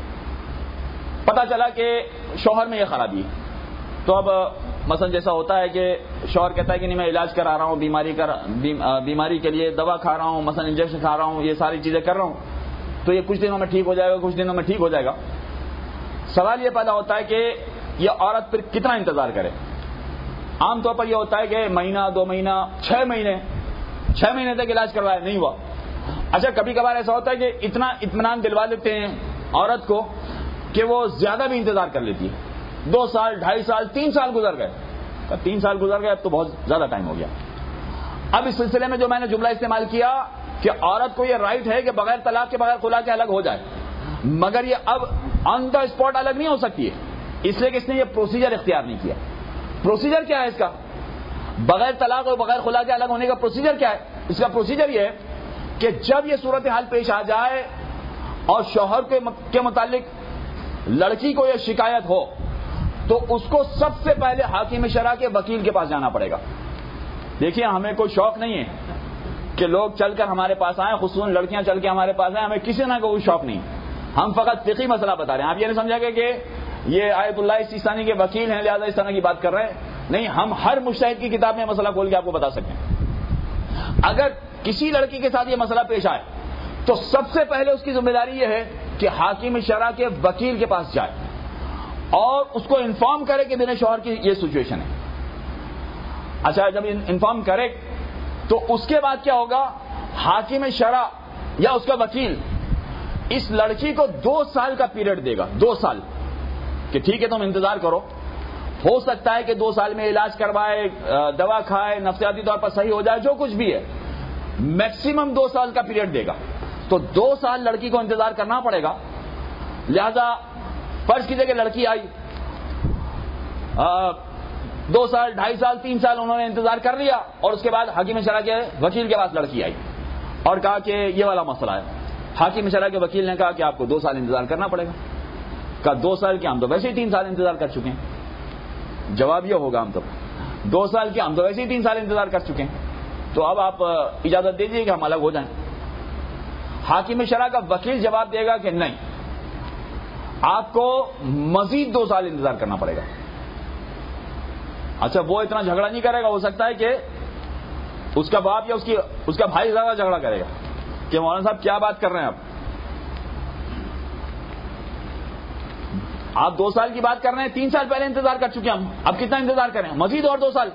پتا چلا کہ شوہر میں یہ خرابی ہے, تو اب مثلا جیسا ہوتا ہے کہ شوہر کہتا ہے کہ نہیں میں علاج کرا رہا ہوں, بیماری کے لیے دوا کھا رہا ہوں, مثلا انجیکشن کھا رہا ہوں, یہ ساری چیزیں کر رہا ہوں, تو یہ کچھ دنوں میں ٹھیک ہو جائے گا, کچھ دنوں میں ٹھیک ہو جائے گا. سوال یہ پیدا ہوتا ہے کہ یہ عورت پھر کتنا انتظار کرے. عام طور پر یہ ہوتا ہے کہ مہینہ, 2 مہینہ, 6 مہینے تک علاج کروایا نہیں ہوا. اچھا, کبھی کبھار ایسا ہوتا ہے کہ اتنا اطمینان دلوا دیتے ہیں عورت کو کہ وہ زیادہ بھی انتظار کر لیتی ہے. 2 سال, 2.5 سال, 3 سال گزر گئے. 3 سال گزر گئے, اب تو بہت زیادہ ٹائم ہو گیا. اب اس سلسلے میں جو میں نے جملہ استعمال کیا کہ عورت کو یہ رائٹ ہے کہ بغیر طلاق کے, بغیر خلا کے الگ ہو جائے, مگر یہ اب آن دا اسپاٹ الگ نہیں ہو سکتی ہے, اس لیے کہ اس نے یہ پروسیجر اختیار نہیں کیا. پروسیجر کیا ہے اس کا؟ بغیر طلاق اور بغیر خلا کے الگ ہونے کا پروسیجر کیا ہے؟ اس کا پروسیجر یہ ہے کہ جب یہ صورتحال پیش آ جائے اور شوہر کے متعلق لڑکی کو یہ شکایت ہو تو اس کو سب سے پہلے حاکم شرع کے وکیل کے پاس جانا پڑے گا. دیکھیے, ہمیں کوئی شوق نہیں ہے کہ لوگ چل کر ہمارے پاس آئیں, خصوصاً لڑکیاں چل کے ہمارے پاس آئیں, ہمیں کسی نہ کوئی شوق نہیں. ہم فقط فقہی مسئلہ بتا رہے ہیں. آپ یہ نہیں سمجھا گے کہ یہ آیت اللہ سیستانی کے وکیل ہیں لہذا اس طرح کی بات کر رہے ہیں. نہیں, ہم ہر مجتہد کی کتاب میں مسئلہ کھول کے آپ کو بتا سکتے ہیں. اگر کسی لڑکی کے ساتھ یہ مسئلہ پیش آئے تو سب سے پہلے اس کی ذمہ داری یہ ہے کہ حاکم شرع کے وکیل کے پاس جائے اور اس کو انفارم کرے کہ میرے شوہر کی یہ سچویشن ہے. اچھا, جب انفارم کرے تو اس کے بعد کیا ہوگا؟ حاکم شرع یا اس کا وکیل اس لڑکی کو 2 سال کا پیریڈ دے گا. 2 سال کہ ٹھیک ہے تم انتظار کرو, ہو سکتا ہے کہ 2 سال میں علاج کروائے, دوا کھائے, نفسیاتی طور پر صحیح ہو جائے, جو کچھ بھی ہے, میکسیمم 2 سال کا پیریڈ دے گا. تو 2 سال لڑکی کو انتظار کرنا پڑے گا. لہذا فرض کیجئے کہ لڑکی آئی, 2 سال, 2.5 سال, 3 سال انہوں نے انتظار کر لیا, اور اس کے بعد حاکم شرع کے وکیل کے پاس لڑکی آئی اور کہا کہ یہ والا مسئلہ ہے. حاکم شرع کے وکیل نے کہا کہ آپ کو 2 سال انتظار کرنا پڑے گا. کہا 2 سال کے, ہم تو ویسے ہی 3 سال انتظار کر چکے ہیں. جواب یہ ہوگا, ہم تو 2 سال کے, ہم تو ویسے ہی 3 سال انتظار کر چکے ہیں, تو اب آپ اجازت دیجیے کہ ہم الگ ہو جائیں. حاکم شرع کا وکیل جواب دے گا کہ نہیں, آپ کو مزید 2 سال انتظار کرنا پڑے گا. اچھا, وہ اتنا جھگڑا نہیں کرے گا, ہو سکتا ہے کہ اس کا باپ یا اس کا بھائی زیادہ جھگڑا کرے گا, کہ مولانا صاحب کیا بات کر رہے ہیں آپ 2 سال کی بات کر رہے ہیں, 3 سال پہلے انتظار کر چکے ہم, اب کتنا انتظار کریں, مزید اور 2 سال.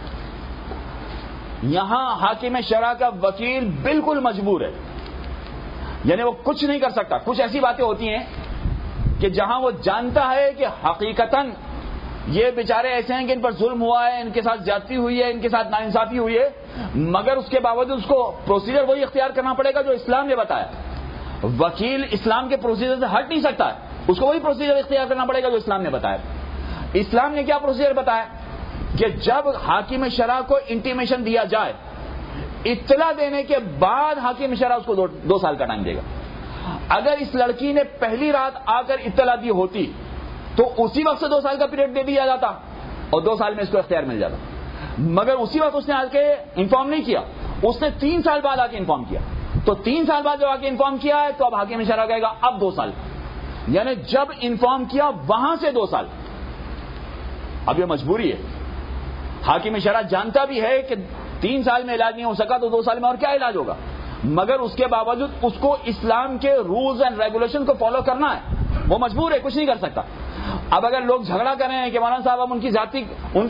یہاں حاکم شرع کا وکیل بالکل مجبور ہے, یعنی وہ کچھ نہیں کر سکتا. کچھ ایسی باتیں ہوتی ہیں کہ جہاں وہ جانتا ہے کہ حقیقتاً یہ بیچارے ایسے ہیں کہ ان پر ظلم ہوا ہے, ان کے ساتھ زیادتی ہوئی ہے, ان کے ساتھ ناانصافی ہوئی ہے, مگر اس کے باوجود اس کو پروسیجر وہی اختیار کرنا پڑے گا جو اسلام نے بتایا. وکیل اسلام کے پروسیجر سے ہٹ نہیں سکتا ہے, اس کو وہی پروسیجر اختیار کرنا پڑے گا جو اسلام نے بتایا. اسلام نے کیا پروسیجر بتایا کہ جب حاکم شرع کو انٹیمیشن دیا جائے, اطلاع دینے کے بعد حاکم شرع اس کو 2 سال کا ٹائم دے گا. اگر اس لڑکی نے پہلی رات آ کر اطلاع دی ہوتی تو اسی وقت سے 2 سال کا پیریڈ دے دیا جاتا اور 2 سال میں اس کو اختیار مل جاتا, مگر اسی وقت اس نے آ کے انفارم نہیں کیا, اس نے 3 سال بعد آ کے انفارم کیا. تو 3 سال بعد جب آ کے انفارم کیا ہے تو اب حاکم شرع کہے گا اب 2 سال, یعنی جب انفارم کیا وہاں سے 2 سال. اب یہ مجبوری ہے, حاکم شرع جانتا بھی ہے کہ 3 سال میں علاج نہیں ہو سکا تو 2 سال میں اور کیا علاج ہوگا, مگر اس کے باوجود اس کو اسلام کے رولز اینڈ ریگولیشن کو فالو کرنا ہے, وہ مجبور ہے, کچھ نہیں کر سکتا. اب اگر لوگ جھگڑا کر رہے ہیں کہ مولانا صاحب ہم ان کی ذاتی ان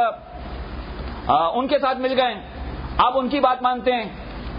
کے ساتھ مل گئے, آپ ان کی بات مانتے ہیں,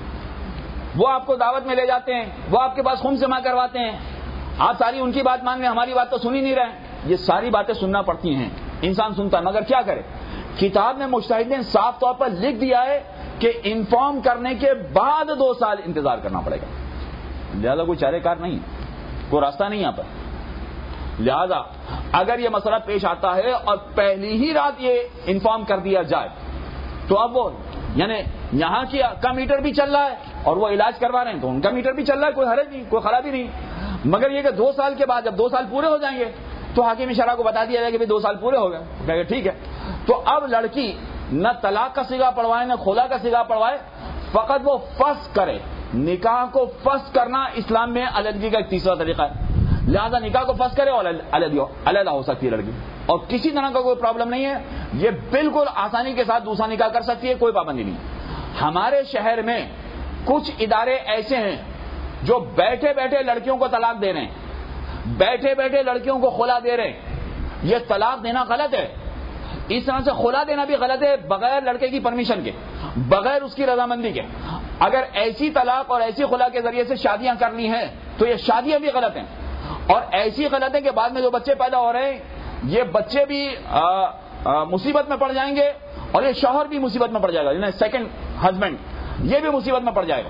وہ آپ کو دعوت میں لے جاتے ہیں, وہ آپ کے پاس خون جمع کرواتے ہیں, آپ ساری ان کی بات مان رہے ہیں, ہماری بات تو سن ہی نہیں رہے. یہ ساری باتیں سننا پڑتی ہیں, انسان سنتا ہے, مگر کیا کرے. کتاب میں مجتہد نے صاف طور پر لکھ دیا ہے کہ انفارم کرنے کے بعد 2 سال انتظار کرنا پڑے گا. لہذا کوئی چارے کار نہیں, کوئی راستہ نہیں یہاں پر. لہذا اگر یہ مسئلہ پیش آتا ہے اور پہلی ہی رات یہ انفارم کر دیا جائے تو اب وہ یعنی یہاں کا میٹر بھی چل رہا ہے اور وہ علاج کروا رہے ہیں تو ان کا میٹر بھی چل رہا ہے, کوئی حرج نہیں, کوئی خرابی نہیں. مگر یہ کہ 2 سال کے بعد جب 2 سال پورے ہو جائیں گے تو حاکم شرع کو بتا دیا جائے کہ 2 سال پورے ہو گئے, کہے گا ٹھیک ہے. تو اب لڑکی نہ طلاق کا صیغہ پڑھوائے نہ خلا کا صیغہ پڑھوائے, فقط وہ فسخ کرے. نکاح کو فسخ کرنا اسلام میں علیحدگی کا ایک تیسرا طریقہ ہے. لہذا نکاح کو فسخ کرے اور علیحدہ ہو سکتی ہے لڑکی, اور کسی طرح کا کوئی پرابلم نہیں ہے. یہ بالکل آسانی کے ساتھ دوسرا نکاح کر سکتی ہے, کوئی پابندی نہیں. ہمارے شہر میں کچھ ادارے ایسے ہیں جو بیٹھے بیٹھے لڑکیوں کو طلاق دے رہے ہیں, بیٹھے بیٹھے لڑکیوں کو خلا دے رہے ہیں. یہ طلاق دینا غلط ہے, اس طرح سے خلا دینا بھی غلط ہے بغیر لڑکے کی پرمیشن کے, بغیر اس کی رضامندی کے. اگر ایسی طلاق اور ایسی خلا کے ذریعے سے شادیاں کرنی ہیں تو یہ شادیاں بھی غلط ہیں, اور ایسی غلط ہے کہ بعد میں جو بچے پیدا ہو رہے ہیں یہ بچے بھی مصیبت میں پڑ جائیں گے اور یہ شوہر بھی مصیبت میں پڑ جائے گا, یعنی سیکنڈ ہسبینڈ یہ بھی مصیبت میں پڑ جائے گا.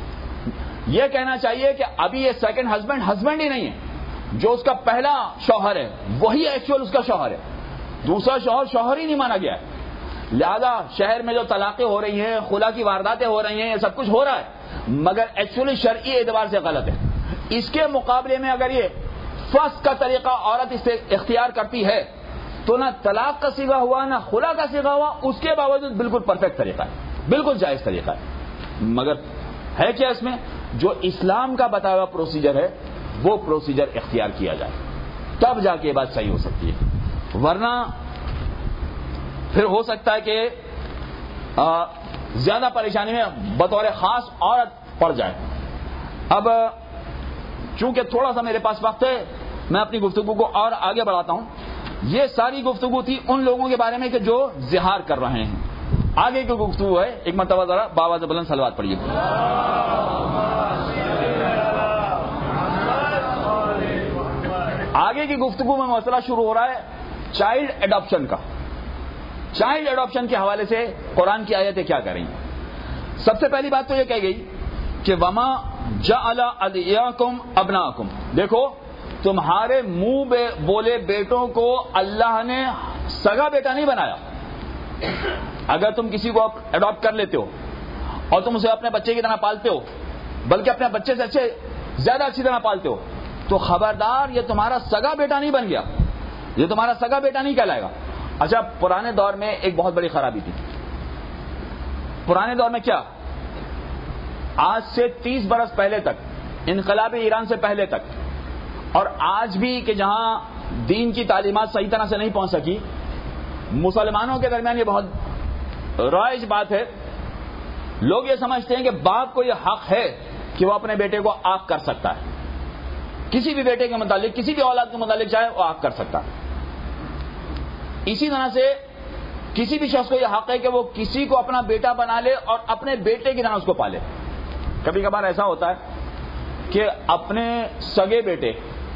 یہ کہنا چاہیے کہ ابھی یہ سیکنڈ ہسبینڈ ہی نہیں ہے, جو اس کا پہلا شوہر ہے وہی ایکچوئل اس کا شوہر ہے, دوسرا شوہر ہی نہیں مانا گیا ہے. لہذا شہر میں جو طلاقیں ہو رہی ہیں, خلا کی وارداتیں ہو رہی ہیں, یہ سب کچھ ہو رہا ہے مگر ایکچولی شرعی اعتبار سے غلط ہے. اس کے مقابلے میں اگر یہ فسخ کا طریقہ عورت اس سے اختیار کرتی ہے تو نہ طلاق کا صیغہ ہوا نہ خلا کا صیغہ ہوا, اس کے باوجود بالکل پرفیکٹ طریقہ ہے, بالکل جائز طریقہ ہے. مگر ہے کیا اس میں, جو اسلام کا بتایا ہوا پروسیجر ہے وہ پروسیجر اختیار کیا جائے, تب جا کے یہ بات صحیح ہو سکتی ہے. ورنہ پھر ہو سکتا ہے کہ زیادہ پریشانی میں بطور خاص عورت پڑ جائے. اب چونکہ تھوڑا سا میرے پاس وقت ہے, میں اپنی گفتگو کو اور آگے بڑھاتا ہوں. یہ ساری گفتگو تھی ان لوگوں کے بارے میں کہ جو زہار کر رہے ہیں. آگے کی گفتگو ہے, ایک مرتبہ ذرا باواز بلند صلوات پڑھیے. آگے کی گفتگو میں مسئلہ شروع ہو رہا ہے چائلڈ اڈاپشن کا. چائلڈ اڈاپشن کے حوالے سے قرآن کی آیتیں کیا کہیں. سب سے پہلی بات تو یہ کہی گئی کہ وما جعل ادعیاکم ابناکم, دیکھو تمہارے منہ بولے بیٹوں کو اللہ نے سگا بیٹا نہیں بنایا. اگر تم کسی کو اڈاپٹ کر لیتے ہو اور تم اسے اپنے بچے کی طرح پالتے ہو, بلکہ اپنے بچے سے زیادہ اچھی طرح پالتے ہو, تو خبردار یہ تمہارا سگا بیٹا نہیں بن گیا, یہ تمہارا سگا بیٹا نہیں کہلائے گا. اچھا, پرانے دور میں ایک بہت بڑی خرابی تھی. پرانے دور میں کیا, آج سے 30 برس پہلے تک, انقلاب ایران سے پہلے تک, اور آج بھی کہ جہاں دین کی تعلیمات صحیح طرح سے نہیں پہنچ سکی, مسلمانوں کے درمیان یہ بہت رائج بات ہے. لوگ یہ سمجھتے ہیں کہ باپ کو یہ حق ہے کہ وہ اپنے بیٹے کو آگ کر سکتا ہے. کسی بھی بیٹے کے متعلق, کسی بھی اولاد کے متعلق چاہے وہ آگ کر سکتا ہے. اسی طرح سے کسی بھی شخص کو یہ حق ہے کہ وہ کسی کو اپنا بیٹا بنا لے اور اپنے بیٹے کی طرح اس کو پالے. کبھی کبھار ایسا ہوتا ہے کہ اپنے سگے بیٹے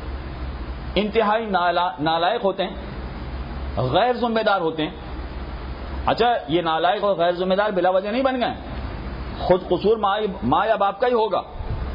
انتہائی نالائق ہوتے ہیں, غیر ذمہ دار ہوتے ہیں. اچھا, یہ نالائق اور غیر ذمہ دار بلا وجہ نہیں بن گئے, خود قصور ماں یا باپ کا ہی ہوگا.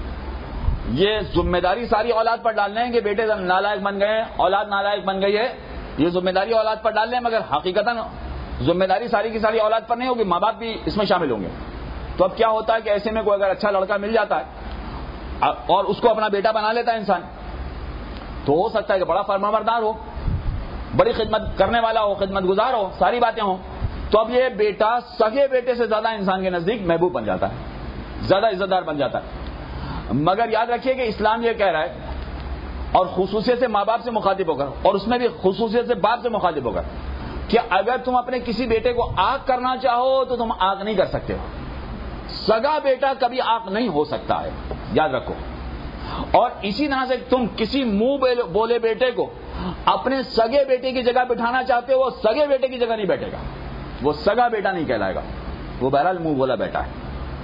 یہ ذمہ داری ساری اولاد پر ڈال رہے ہیں کہ بیٹے نالائق بن گئے, اولاد نالائق بن گئی ہے, یہ ذمہ داری اولاد پر ڈال رہے ہیں, مگر حقیقتاً ذمہ داری ساری کی ساری اولاد پر نہیں ہوگی, ماں باپ بھی اس میں شامل ہوں گے. تو اب کیا ہوتا ہے کہ ایسے میں کوئی اگر اچھا لڑکا مل جاتا ہے اور اس کو اپنا بیٹا بنا لیتا ہے انسان, تو ہو سکتا ہے کہ بڑا فرمانبردار ہو, بڑی خدمت کرنے والا ہو, خدمت گزار ہو, ساری باتیں ہوں. تو اب یہ بیٹا سگے بیٹے سے زیادہ انسان کے نزدیک محبوب بن جاتا ہے, زیادہ عزت دار بن جاتا ہے. مگر یاد رکھیے کہ اسلام یہ کہہ رہا ہے, اور خصوصیت سے ماں باپ سے مخاطب ہو کر, اور اس میں بھی خصوصیت سے باپ سے مخاطب ہو کر, کہ اگر تم اپنے کسی بیٹے کو آگ کرنا چاہو تو تم آگ نہیں کر سکتے ہو. سگا بیٹا کبھی آگ نہیں ہو سکتا ہے, یاد رکھو. اور اسی طرح سے تم کسی منہ بولے بیٹے کو اپنے سگے بیٹے کی جگہ بٹھانا چاہتے ہو, وہ سگے بیٹے کی جگہ نہیں بیٹھے گا, وہ سگا بیٹا نہیں کہلائے گا, وہ بہرحال منہ بولا بیٹا ہے.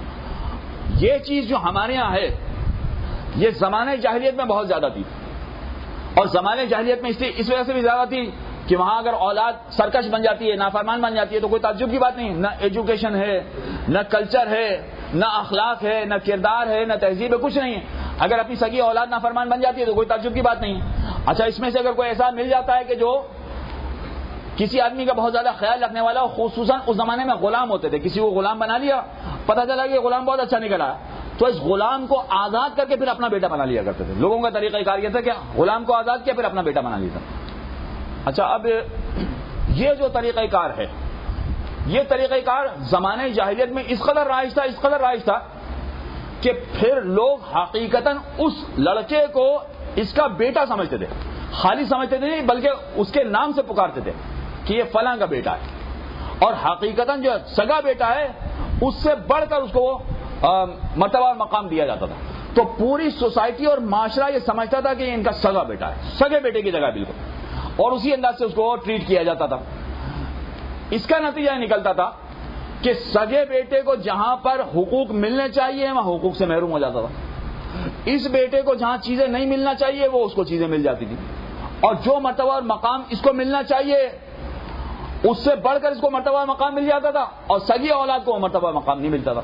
یہ چیز جو ہمارے یہاں ہے یہ زمانے جاہلیت میں بہت زیادہ تھی, اور زمانے جاہلیت میں اس وجہ سے بھی زیادہ تھی کہ وہاں اگر اولاد سرکش بن جاتی ہے, نافرمان بن جاتی ہے, تو کوئی تعجب کی بات نہیں. نہ ایجوکیشن ہے, نہ کلچر ہے, نہ اخلاق ہے, نہ کردار ہے, نہ تہذیب ہے, کچھ نہیں ہے. اگر اپنی سگی اولاد نافرمان بن جاتی ہے تو کوئی تعجب کی بات نہیں. اچھا, اس میں سے اگر کوئی ایسا مل جاتا ہے کہ جو کسی آدمی کا بہت زیادہ خیال رکھنے والا, اور خصوصاً اس زمانے میں غلام ہوتے تھے, کسی کو غلام بنا لیا, پتہ چلا کہ غلام بہت اچھا نکلا, تو اس غلام کو آزاد کر کے پھر اپنا بیٹا بنا لیا کرتے تھے. لوگوں کا طریقہ کار یہ تھا کہ غلام کو آزاد کیا, پھر اپنا بیٹا بنا لیا. اچھا, اب یہ جو طریقہ کار ہے, یہ طریقہ کار زمانے جاہلیت میں اس قدر رائج تھا کہ پھر لوگ حقیقتاً اس لڑکے کو اس کا بیٹا سمجھتے تھے. خالی سمجھتے تھے نہیں, بلکہ اس کے نام سے پکارتے تھے کہ یہ فلاں کا بیٹا ہے. اور حقیقتاً جو سگا بیٹا ہے اس سے بڑھ کر اس کو مرتبہ اور مقام دیا جاتا تھا. تو پوری سوسائٹی اور معاشرہ یہ سمجھتا تھا کہ یہ ان کا سگا بیٹا ہے, سگے بیٹے کی جگہ بالکل, اور اسی انداز سے اس کو ٹریٹ کیا جاتا تھا. اس کا نتیجہ یہ نکلتا تھا کہ سگے بیٹے کو جہاں پر حقوق ملنے چاہیے وہاں حقوق سے محروم ہو جاتا تھا. اس بیٹے کو جہاں چیزیں نہیں ملنا چاہیے وہ اس کو چیزیں مل جاتی تھی, اور جو مرتبہ اور مقام اس کو ملنا چاہیے اس سے بڑھ کر اس کو مرتبہ اور مقام مل جاتا تھا, اور سگی اولاد کو مرتبہ مقام نہیں ملتا تھا.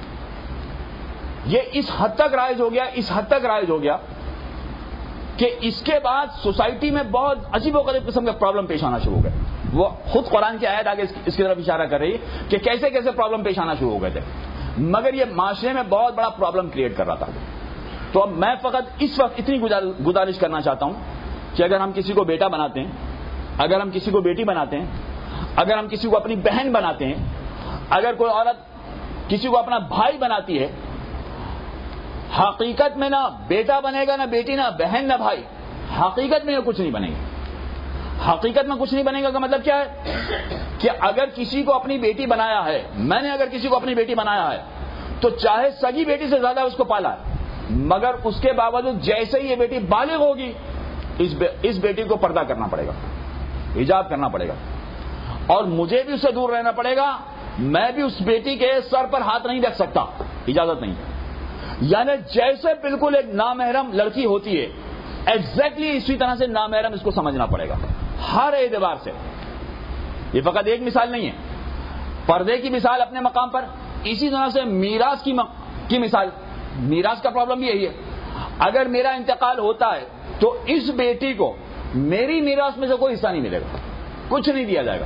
یہ اس حد تک رائج ہو گیا کہ اس کے بعد سوسائٹی میں بہت عجیب و غریب قسم کے پرابلم پیش آنا شروع ہو گئے. وہ خود قرآن کی آیت آگے اس کی طرف اشارہ کر رہی ہے کہ کیسے کیسے پرابلم پیش آنا شروع ہو گئے تھے, مگر یہ معاشرے میں بہت بڑا پرابلم کریٹ کر رہا تھا. تو اب میں فقط اس وقت اتنی گزارش کرنا چاہتا ہوں کہ اگر ہم کسی کو بیٹا بناتے ہیں, اگر ہم کسی کو بیٹی بناتے ہیں, اگر ہم کسی کو اپنی بہن بناتے ہیں, اگر کوئی عورت کسی کو اپنا بھائی بناتی ہے, حقیقت میں نہ بیٹا بنے گا, نہ بیٹی, نہ بہن, نہ بھائی, حقیقت میں یہ کچھ نہیں بنے گا. حقیقت میں کچھ نہیں بنے گا کا مطلب کیا ہے کہ اگر کسی کو اپنی بیٹی بنایا ہے, میں نے اگر کسی کو اپنی بیٹی بنایا ہے تو چاہے سگی بیٹی سے زیادہ اس کو پالا ہے, مگر اس کے باوجود جیسے ہی یہ بیٹی بالغ ہوگی اس بیٹی کو پردہ کرنا پڑے گا, حجاب کرنا پڑے گا, اور مجھے بھی اس سے دور رہنا پڑے گا. میں بھی اس بیٹی کے سر پر ہاتھ نہیں رکھ سکتا, اجازت نہیں. یعنی جیسے بالکل ایک نامحرم لڑکی ہوتی ہے, ایگزیکٹلی اسی طرح سے نامحرم اس کو سمجھنا پڑے گا ہر اعتبار سے. یہ فقط ایک مثال نہیں ہے, پردے کی مثال اپنے مقام پر, اسی طرح سے میراث کی مثال. میراث کا پرابلم بھی یہی ہے. اگر میرا انتقال ہوتا ہے تو اس بیٹی کو میری میراث میں سے کوئی حصہ نہیں ملے گا, کچھ نہیں دیا جائے گا.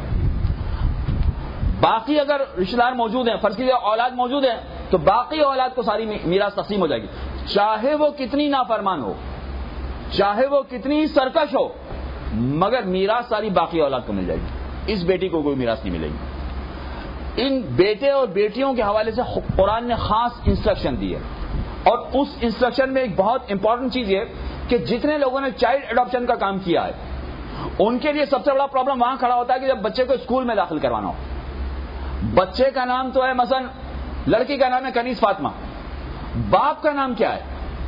باقی اگر رشتہ دار موجود ہیں, فرض کیجیے اولاد موجود ہے, تو باقی اولاد کو ساری میراث تقسیم ہو جائے گی, چاہے وہ کتنی نافرمان ہو, چاہے وہ کتنی سرکش ہو, مگر میراث ساری باقی اولاد کو مل جائے گی. اس بیٹی کو کوئی میراث نہیں ملے گی. ان بیٹے اور بیٹیوں کے حوالے سے قرآن نے خاص انسٹرکشن دی ہے, اور اس انسٹرکشن میں ایک بہت امپورٹنٹ چیز یہ کہ جتنے لوگوں نے چائلڈ اڈاپشن کا کام کیا ہے ان کے لیے سب سے بڑا پرابلم وہاں کھڑا ہوتا ہے کہ جب بچے کو اسکول میں داخل کروانا ہو. بچے کا نام تو ہے مثلا لڑکی کا نام ہے کنیز فاطمہ, باپ کا نام کیا ہے؟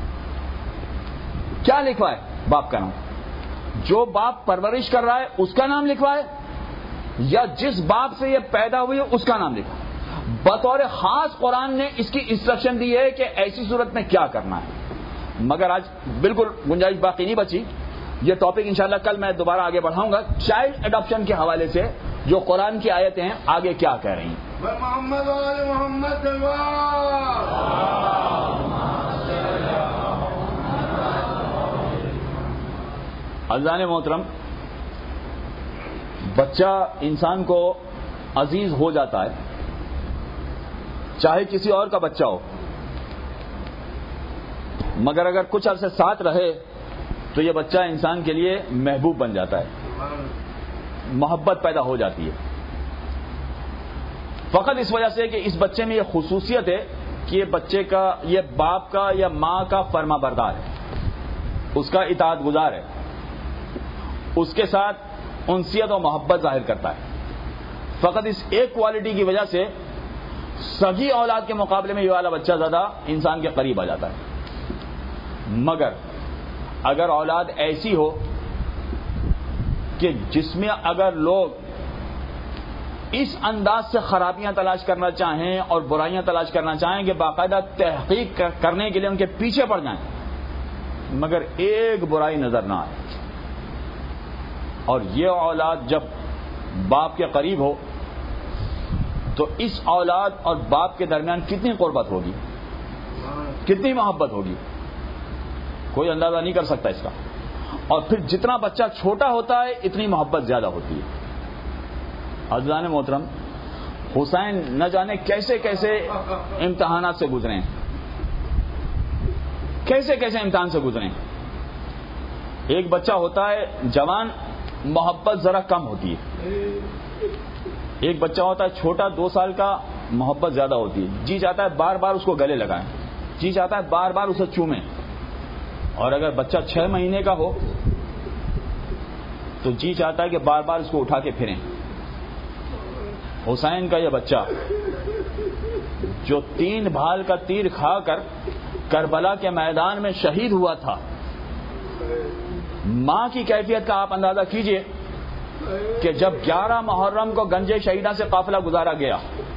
کیا لکھوا ہے باپ کا نام؟ جو باپ پرورش کر رہا ہے اس کا نام لکھوا ہے یا جس باپ سے یہ پیدا ہوئی ہے اس کا نام لکھوا ہے؟ بطور خاص قرآن نے اس کی انسٹرکشن دی ہے کہ ایسی صورت میں کیا کرنا ہے. مگر آج بالکل گنجائش باقی نہیں بچی. یہ ٹاپک انشاءاللہ کل میں دوبارہ آگے بڑھاؤں گا چائلڈ اڈاپشن کے حوالے سے جو قرآن کی آیتیں ہیں آگے کیا کہہ رہی ہیں. محمد عزیزان محترم، بچہ انسان کو عزیز ہو جاتا ہے چاہے کسی اور کا بچہ ہو، مگر اگر کچھ عرصے ساتھ رہے تو یہ بچہ انسان کے لیے محبوب بن جاتا ہے، محبت پیدا ہو جاتی ہے. فقط اس وجہ سے کہ اس بچے میں یہ خصوصیت ہے کہ یہ بچے کا، یہ باپ کا یا ماں کا فرما بردار ہے، اس کا اطاعت گزار ہے، اس کے ساتھ انسیت و محبت ظاہر کرتا ہے. فقط اس ایک کوالٹی کی وجہ سے سگی اولاد کے مقابلے میں یہ والا بچہ زیادہ انسان کے قریب آ جاتا ہے. مگر اگر اولاد ایسی ہو کہ جس میں اگر لوگ اس انداز سے خرابیاں تلاش کرنا چاہیں اور برائیاں تلاش کرنا چاہیں کہ باقاعدہ تحقیق کرنے کے لیے ان کے پیچھے پڑ جائیں مگر ایک برائی نظر نہ آئے، اور یہ اولاد جب باپ کے قریب ہو تو اس اولاد اور باپ کے درمیان کتنی قربت ہوگی، کتنی محبت ہوگی، کوئی اندازہ نہیں کر سکتا اس کا. اور پھر جتنا بچہ چھوٹا ہوتا ہے اتنی محبت زیادہ ہوتی ہے. عزیزان محترم، حسین نہ جانے کیسے کیسے امتحانات سے گزرے ہیں، کیسے کیسے امتحان سے گزرے ہیں. ایک بچہ ہوتا ہے جوان، محبت ذرا کم ہوتی ہے. ایک بچہ ہوتا ہے چھوٹا 2 سال کا، محبت زیادہ ہوتی ہے، جی چاہتا ہے بار بار اس کو گلے لگائیں، جی چاہتا ہے بار بار اسے چومیں. اور اگر بچہ 6 مہینے کا ہو تو جی چاہتا ہے کہ بار بار اس کو اٹھا کے پھریں. حسین کا یہ بچہ جو 3 بھال کا تیر کھا کر کربلا کے میدان میں شہید ہوا تھا، ماں کی کیفیت کا آپ اندازہ کیجئے کہ جب 11 محرم کو گنجے شہیدہ سے قافلہ گزارا گیا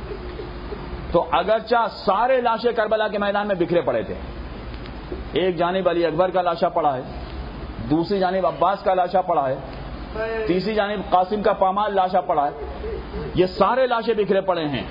تو اگرچہ سارے لاشیں کربلا کے میدان میں بکھرے پڑے تھے، ایک جانب علی اکبر کا لاشا پڑا ہے، دوسری جانب عباس کا لاشا پڑا ہے، تیسری جانب قاسم کا پامال لاشا پڑا ہے، یہ سارے لاشیں بکھرے پڑے ہیں.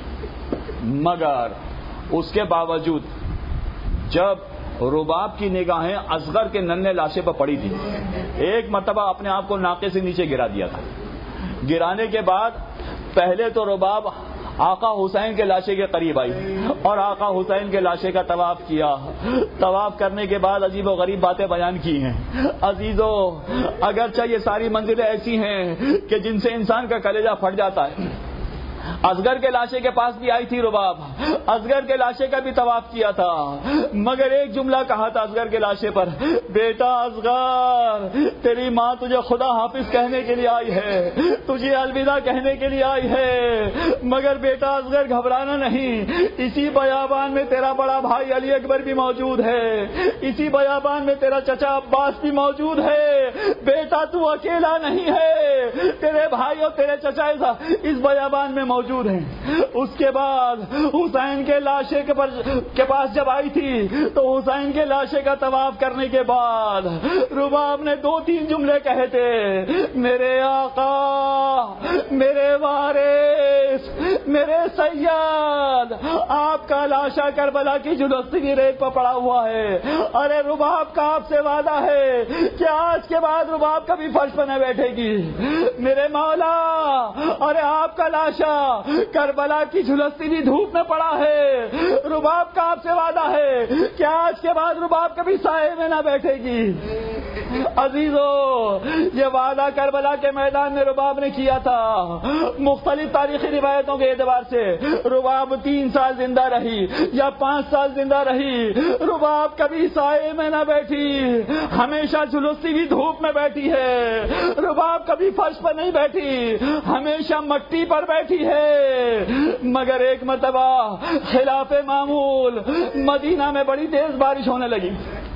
مگر اس کے باوجود جب رباب کی نگاہیں اصغر کے ننھے لاشے پر پڑی تھی، ایک مرتبہ اپنے آپ کو ناقے سے نیچے گرا دیا تھا. گرانے کے بعد پہلے تو رباب آقا حسین کے لاشے کے قریب آئی اور آقا حسین کے لاشے کا طواف کیا. طواف کرنے کے بعد عجیب و غریب باتیں بیان کی ہیں. عزیزو، اگرچہ یہ ساری منزلیں ایسی ہیں کہ جن سے انسان کا کلیجہ پھٹ جاتا ہے، اصغر کے لاشے کے پاس بھی آئی تھی رباب، اصغر کے لاشے کا بھی طواف کیا تھا، مگر ایک جملہ کہا تھا اصغر کے لاشے پر، بیٹا اصغر، تیری ماں تجھے خدا حافظ کہنے کے لیے آئی ہے، تجھے الوداع کہنے کے لیے آئی ہے، مگر بیٹا اصغر گھبرانا نہیں، اسی بیابان میں تیرا بڑا بھائی علی اکبر بھی موجود ہے، اسی بیابان میں تیرا چچا عباس بھی موجود ہے، بیٹا تو اکیلا نہیں ہے، تیرے بھائی اور تیرے چچا اس بیابان میں موجود ہیں. اس کے بعد حسین کے لاشے کے پاس جب آئی تھی تو حسین کے لاشے کا طواف کرنے کے بعد رباب نے 2-3 جملے کہے تھے، میرے آقا، میرے وارث، میرے سید، آپ کا لاشا کربلا کی جلستی ریت پر پڑا ہوا ہے. ارے رباب کا آپ سے وعدہ ہے کہ آج کے بعد رباب کبھی فرش پر نہ بیٹھے گی. میرے مولا، ارے آپ کا لاشا کربلا کی جھلستی بھی دھوپ میں پڑا ہے. رباب کا آپ سے وعدہ ہے کہ آج کے بعد رباب کبھی سائے میں نہ بیٹھے گی. عزیزو، یہ وعدہ کربلا کے میدان میں رباب نے کیا تھا۔ مختلف تاریخی روایتوں کے اعتبار سے رباب 3 سال زندہ رہی یا 5 سال زندہ رہی۔ رباب کبھی سائے میں نہ بیٹھی، ہمیشہ جھلستی ہوئی دھوپ میں بیٹھی ہے۔ رباب کبھی فرش پر نہیں بیٹھی، ہمیشہ مٹی پر بیٹھی ہے۔ مگر ایک مرتبہ خلاف معمول مدینہ میں بڑی تیز بارش ہونے لگی۔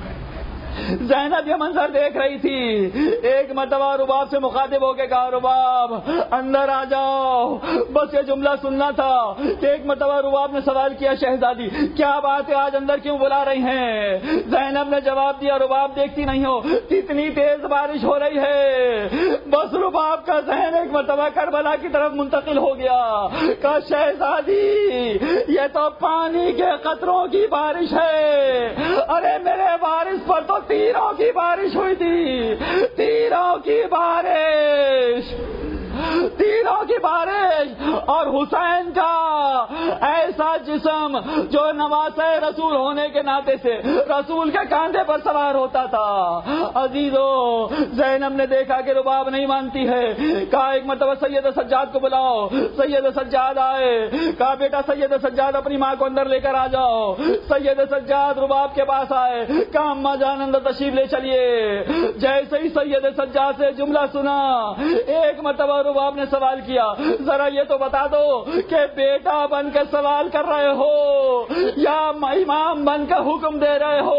زینب یہ منظر دیکھ رہی تھی۔ ایک مرتبہ رباب سے مخاطب ہو کے کہا، رباب اندر آ جاؤ۔ بس یہ جملہ سننا تھا کہ ایک مرتبہ رباب نے سوال کیا، شہزادی کیا بات ہے، آج اندر کیوں بلا رہی ہیں؟ زینب نے جواب دیا، رباب دیکھتی نہیں ہو کتنی تیز بارش ہو رہی ہے۔ بس رباب کا ذہن ایک مرتبہ کربلا کی طرف منتقل ہو گیا۔ کہا، شہزادی یہ تو پانی کے قطروں کی بارش ہے۔ ارے میرے وارث پر تو تیروں کی بارش ہوئی تھی، تیروں کی بارش، تیروں کی بارش، اور حسین کا ایسا جسم جو نواسے رسول ہونے کے ناطے سے رسول کے کاندھے پر سوار ہوتا تھا۔ عزیزو، زینب نے دیکھا کہ رباب نہیں مانتی ہے، کہا ایک مرتبہ سید سجاد کو بلاؤ۔ سید سجاد آئے، کہا بیٹا سید سجاد اپنی ماں کو اندر لے کر آ جاؤ۔ سید سجاد رباب کے پاس آئے، کہا اماں جان اندر تشریف لے چلیے۔ جیسے ہی سید سجاد سے جملہ سنا، ایک مرتبہ رباب نے سوال کیا، ذرا یہ تو بتا دو کہ بیٹا بن کے سوال کر رہے ہو یا امام بن کے حکم دے رہے ہو؟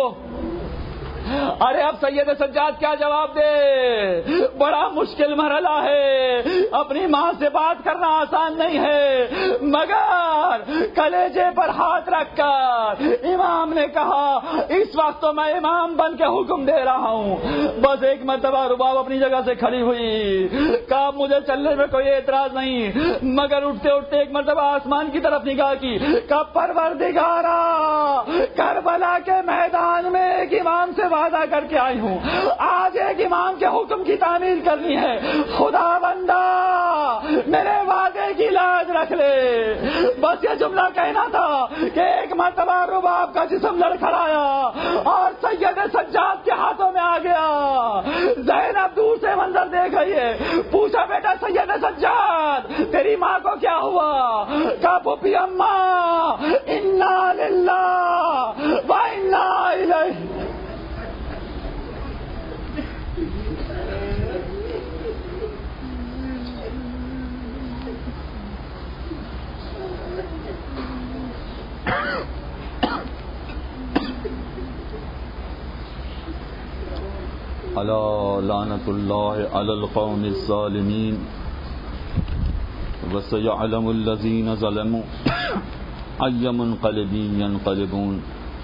ارے اب سید سجاد کیا جواب دے؟ بڑا مشکل مرحلہ ہے، اپنی ماں سے بات کرنا آسان نہیں ہے، مگر کلیجے پر ہاتھ رکھ کر امام نے کہا اس وقت تو میں امام بن کے حکم دے رہا ہوں۔ بس ایک مرتبہ رباب اپنی جگہ سے کھڑی ہوئی، کہا مجھے چلنے میں کوئی اعتراض نہیں، مگر اٹھتے اٹھتے ایک مرتبہ آسمان کی طرف نگاہ کی، کہا پروردگارا کربلا کے میدان میں ایک امام سے وعدہ کر کے آئی ہوں، آج ایک امام کے حکم کی تعمیل کرنی ہے، خدا بندہ میرے وعدے کی لاج رکھ لے۔ بس یہ جملہ کہنا تھا کہ ایک مرتبہ رباب کا جسم لڑکھڑایا اور سید سجاد کے ہاتھوں میں آ گیا۔ زینب دور سے منظر دیکھ رہی ہے، پوچھا بیٹا سید سجاد تیری ماں کو کیا ہوا؟ کہا پھوپھی اماں انا للہ و انا الیہ۔ الا لعنت اللہ علی القوم الظالمین وسيعلم الذين ظلموا أي منقلب ينقلبون۔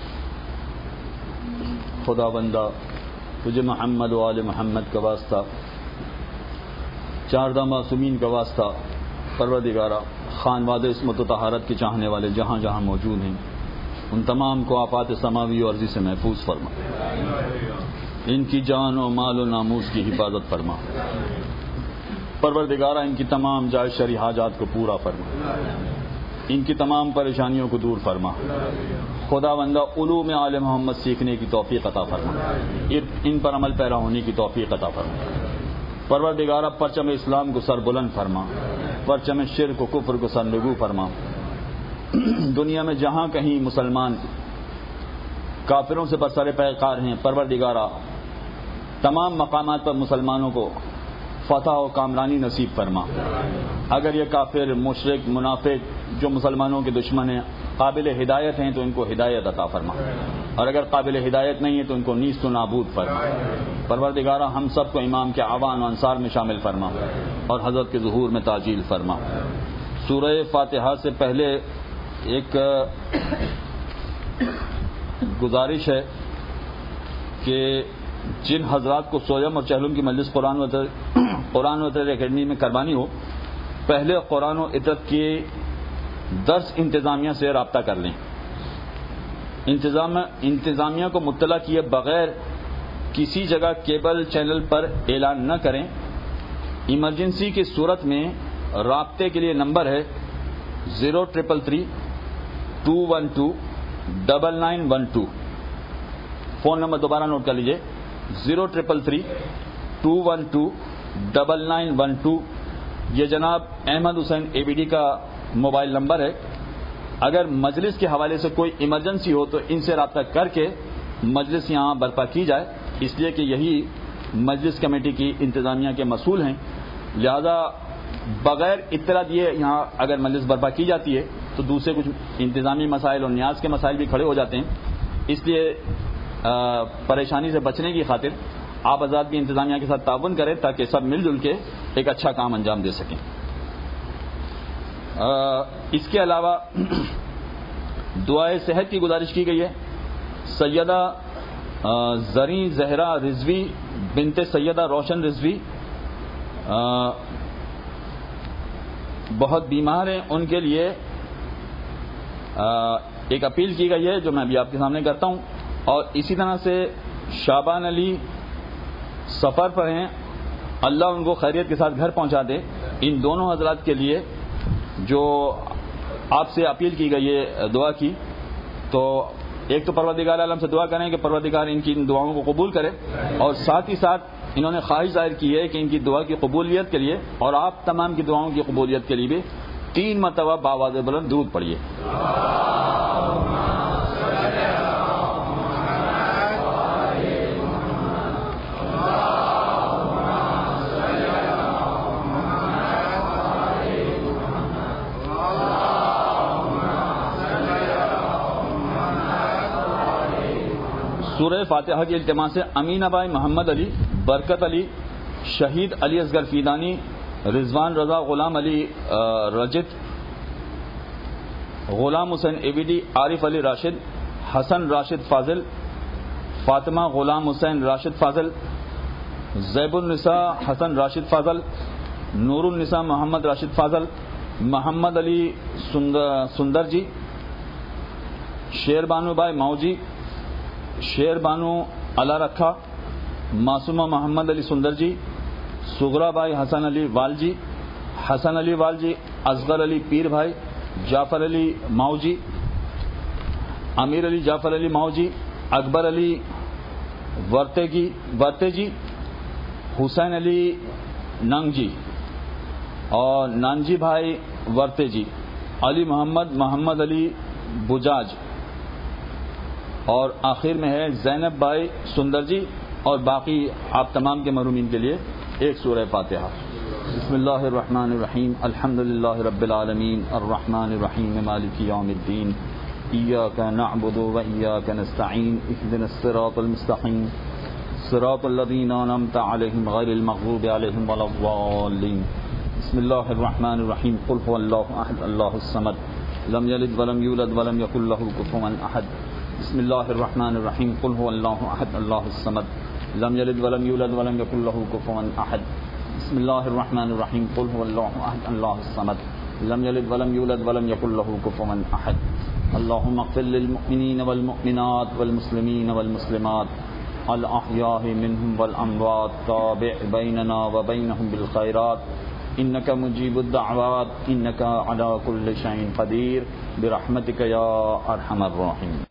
خدا بندہ تجھے محمد و آل محمد کا واسطہ، چاردہ معصومین کا واسطہ، پروردگارہ خانواد عصمت و طہارت کے چاہنے والے جہاں جہاں موجود ہیں ان تمام کو آفات سماوی و ارضی سے محفوظ فرما، ان کی جان و مال و ناموس کی حفاظت فرما، پروردگارہ ان کی تمام جائز شرعی حاجات کو پورا فرما، ان کی تمام پریشانیوں کو دور فرما۔ خدا بندہ علوم آل محمد سیکھنے کی توفیق عطا فرما، ان پر عمل پیرا ہونے کی توفیق عطا فرما۔ پروردگارہ پرچم اسلام کو سر بلند فرما، پرچم شرک و کفر کو سر نگو فرما۔ دنیا میں جہاں کہیں مسلمان کافروں سے برسر پیکار ہیں، پروردگارہ تمام مقامات پر مسلمانوں کو فتح و کامرانی نصیب فرما۔ اگر یہ کافر مشرک منافق جو مسلمانوں کے دشمن ہیں قابل ہدایت ہیں تو ان کو ہدایت عطا فرما، اور اگر قابل ہدایت نہیں ہے تو ان کو نیست و نابود فرما۔ پروردگارہ ہم سب کو امام کے اعوان و انصار میں شامل فرما اور حضرت کے ظہور میں تعجیل فرما۔ سورہ فاتحہ سے پہلے ایک گزارش ہے کہ جن حضرات کو سویم اور چہلم کی مجلس قرآن و عطرت اکیڈمی میں کروانی ہو، پہلے قرآن و عطرت کی درس انتظامیہ سے رابطہ کر لیں۔ انتظامیہ کو مطلع کیے بغیر کسی جگہ کیبل چینل پر اعلان نہ کریں۔ ایمرجنسی کی صورت میں رابطے کے لیے نمبر ہے 0333-212-9912۔ فون نمبر دوبارہ نوٹ کر لیجئے 03332129912 یہ جناب احمد حسین ABD کا موبائل نمبر ہے. اگر مجلس کے حوالے سے کوئی ایمرجنسی ہو تو ان سے رابطہ کر کے مجلس یہاں برپا کی جائے، اس لیے کہ یہی مجلس کمیٹی کی انتظامیہ کے مسئول ہیں. لہذا بغیر اطلاع دیے یہاں اگر مجلس برپا کی جاتی ہے تو دوسرے کچھ انتظامی مسائل اور نیاز کے مسائل بھی کھڑے ہو جاتے ہیں. اس لیے پریشانی سے بچنے کی خاطر آپ حضرات بھی انتظامیہ کے ساتھ تعاون کریں تاکہ سب مل جل کے ایک اچھا کام انجام دے سکیں. اس کے علاوہ دعائے صحت کی گزارش کی گئی ہے. سیدہ زریں زہرا رضوی بنت سیدہ روشن رضوی بہت بیمار ہیں، ان کے لیے ایک اپیل کی گئی ہے جو میں ابھی آپ کے سامنے کرتا ہوں. اور اسی طرح سے شابان علی سفر پر ہیں، اللہ ان کو خیریت کے ساتھ گھر پہنچا دے. ان دونوں حضرات کے لیے جو آپ سے اپیل کی گئی ہے دعا کی، تو ایک تو پروردگار عالم سے دعا کریں کہ پروردگار ان کی ان دعاؤں کو قبول کرے، اور ساتھ ہی ساتھ انہوں نے خواہش ظاہر کی ہے کہ ان کی دعا کی قبولیت کے لیے اور آپ تمام کی دعاؤں کی قبولیت کے لیے بھی 3 مرتبہ باواز بلند درود پڑھیے. سورہ فاتحہ کی التماس سے امین بھائی محمد علی، برکت علی، شہید علی اصغر فیدانی، رضوان رضا، غلام علی رجت، غلام حسین ABD، عارف علی راشد، حسن راشد فاضل، فاطمہ غلام حسین راشد فاضل، زیب النساء حسن راشد فاضل، نور النساء محمد راشد فاضل، محمد علی سندر جی، شیر بانو بھائی ماؤ جی، شیر بانو علا رکھا، معصومہ محمد علی سندر جی، سغرا بھائی حسن علی وال جی، حسن علی وال جی، اصغر علی پیر بھائی، جعفر علی ماؤ جی، امیر علی جعفر علی ماؤ جی، اکبر علی ورتے جی، حسین علی ننگ جی اور نانجی بھائی ورتے جی، علی محمد علی بجاج، اور آخر میں ہے زینب بھائی سندر جی، اور باقی آپ تمام کے محرومین کے لیے ایک سورہ فاتحہ. بسم اللہ الرحمن الرحیم، الحمدللہ رب العالمین، الرحمن الرحیم، مالک یوم الدین، ایاک نعبد و ایاک نستعین، اهدنا الصراط المستقیم، صراط الذین انعمت علیہم غیر المغضوب علیہم ولا الضالین. بسم اللہ الرحمن الرحیم، قل هو اللہ احد اللہ الصمد، لم یلد ولم یولد ولم یکن له کفوا احد. بسم اللہ الرحمن الرحیم، قل هو اللہ احد اللہ الصمد، لم یلد ولم یولد ولم یکن له کفوا احد. بسم اللہ الرحمن الرحیم، قل هو اللہ احد اللہ الصمد، لم یلد ولم یولد ولم یکن له کفوا احد. اللهم اغفر للمؤمنین والمؤمنات والمسلمین والمسلمات الاحیاء منهم والاموات، تابع بیننا وبینهم بالخیرات، انك مجيب الدعوات، انك على كل شيء قدير، برحمتك يا ارحم الراحمين.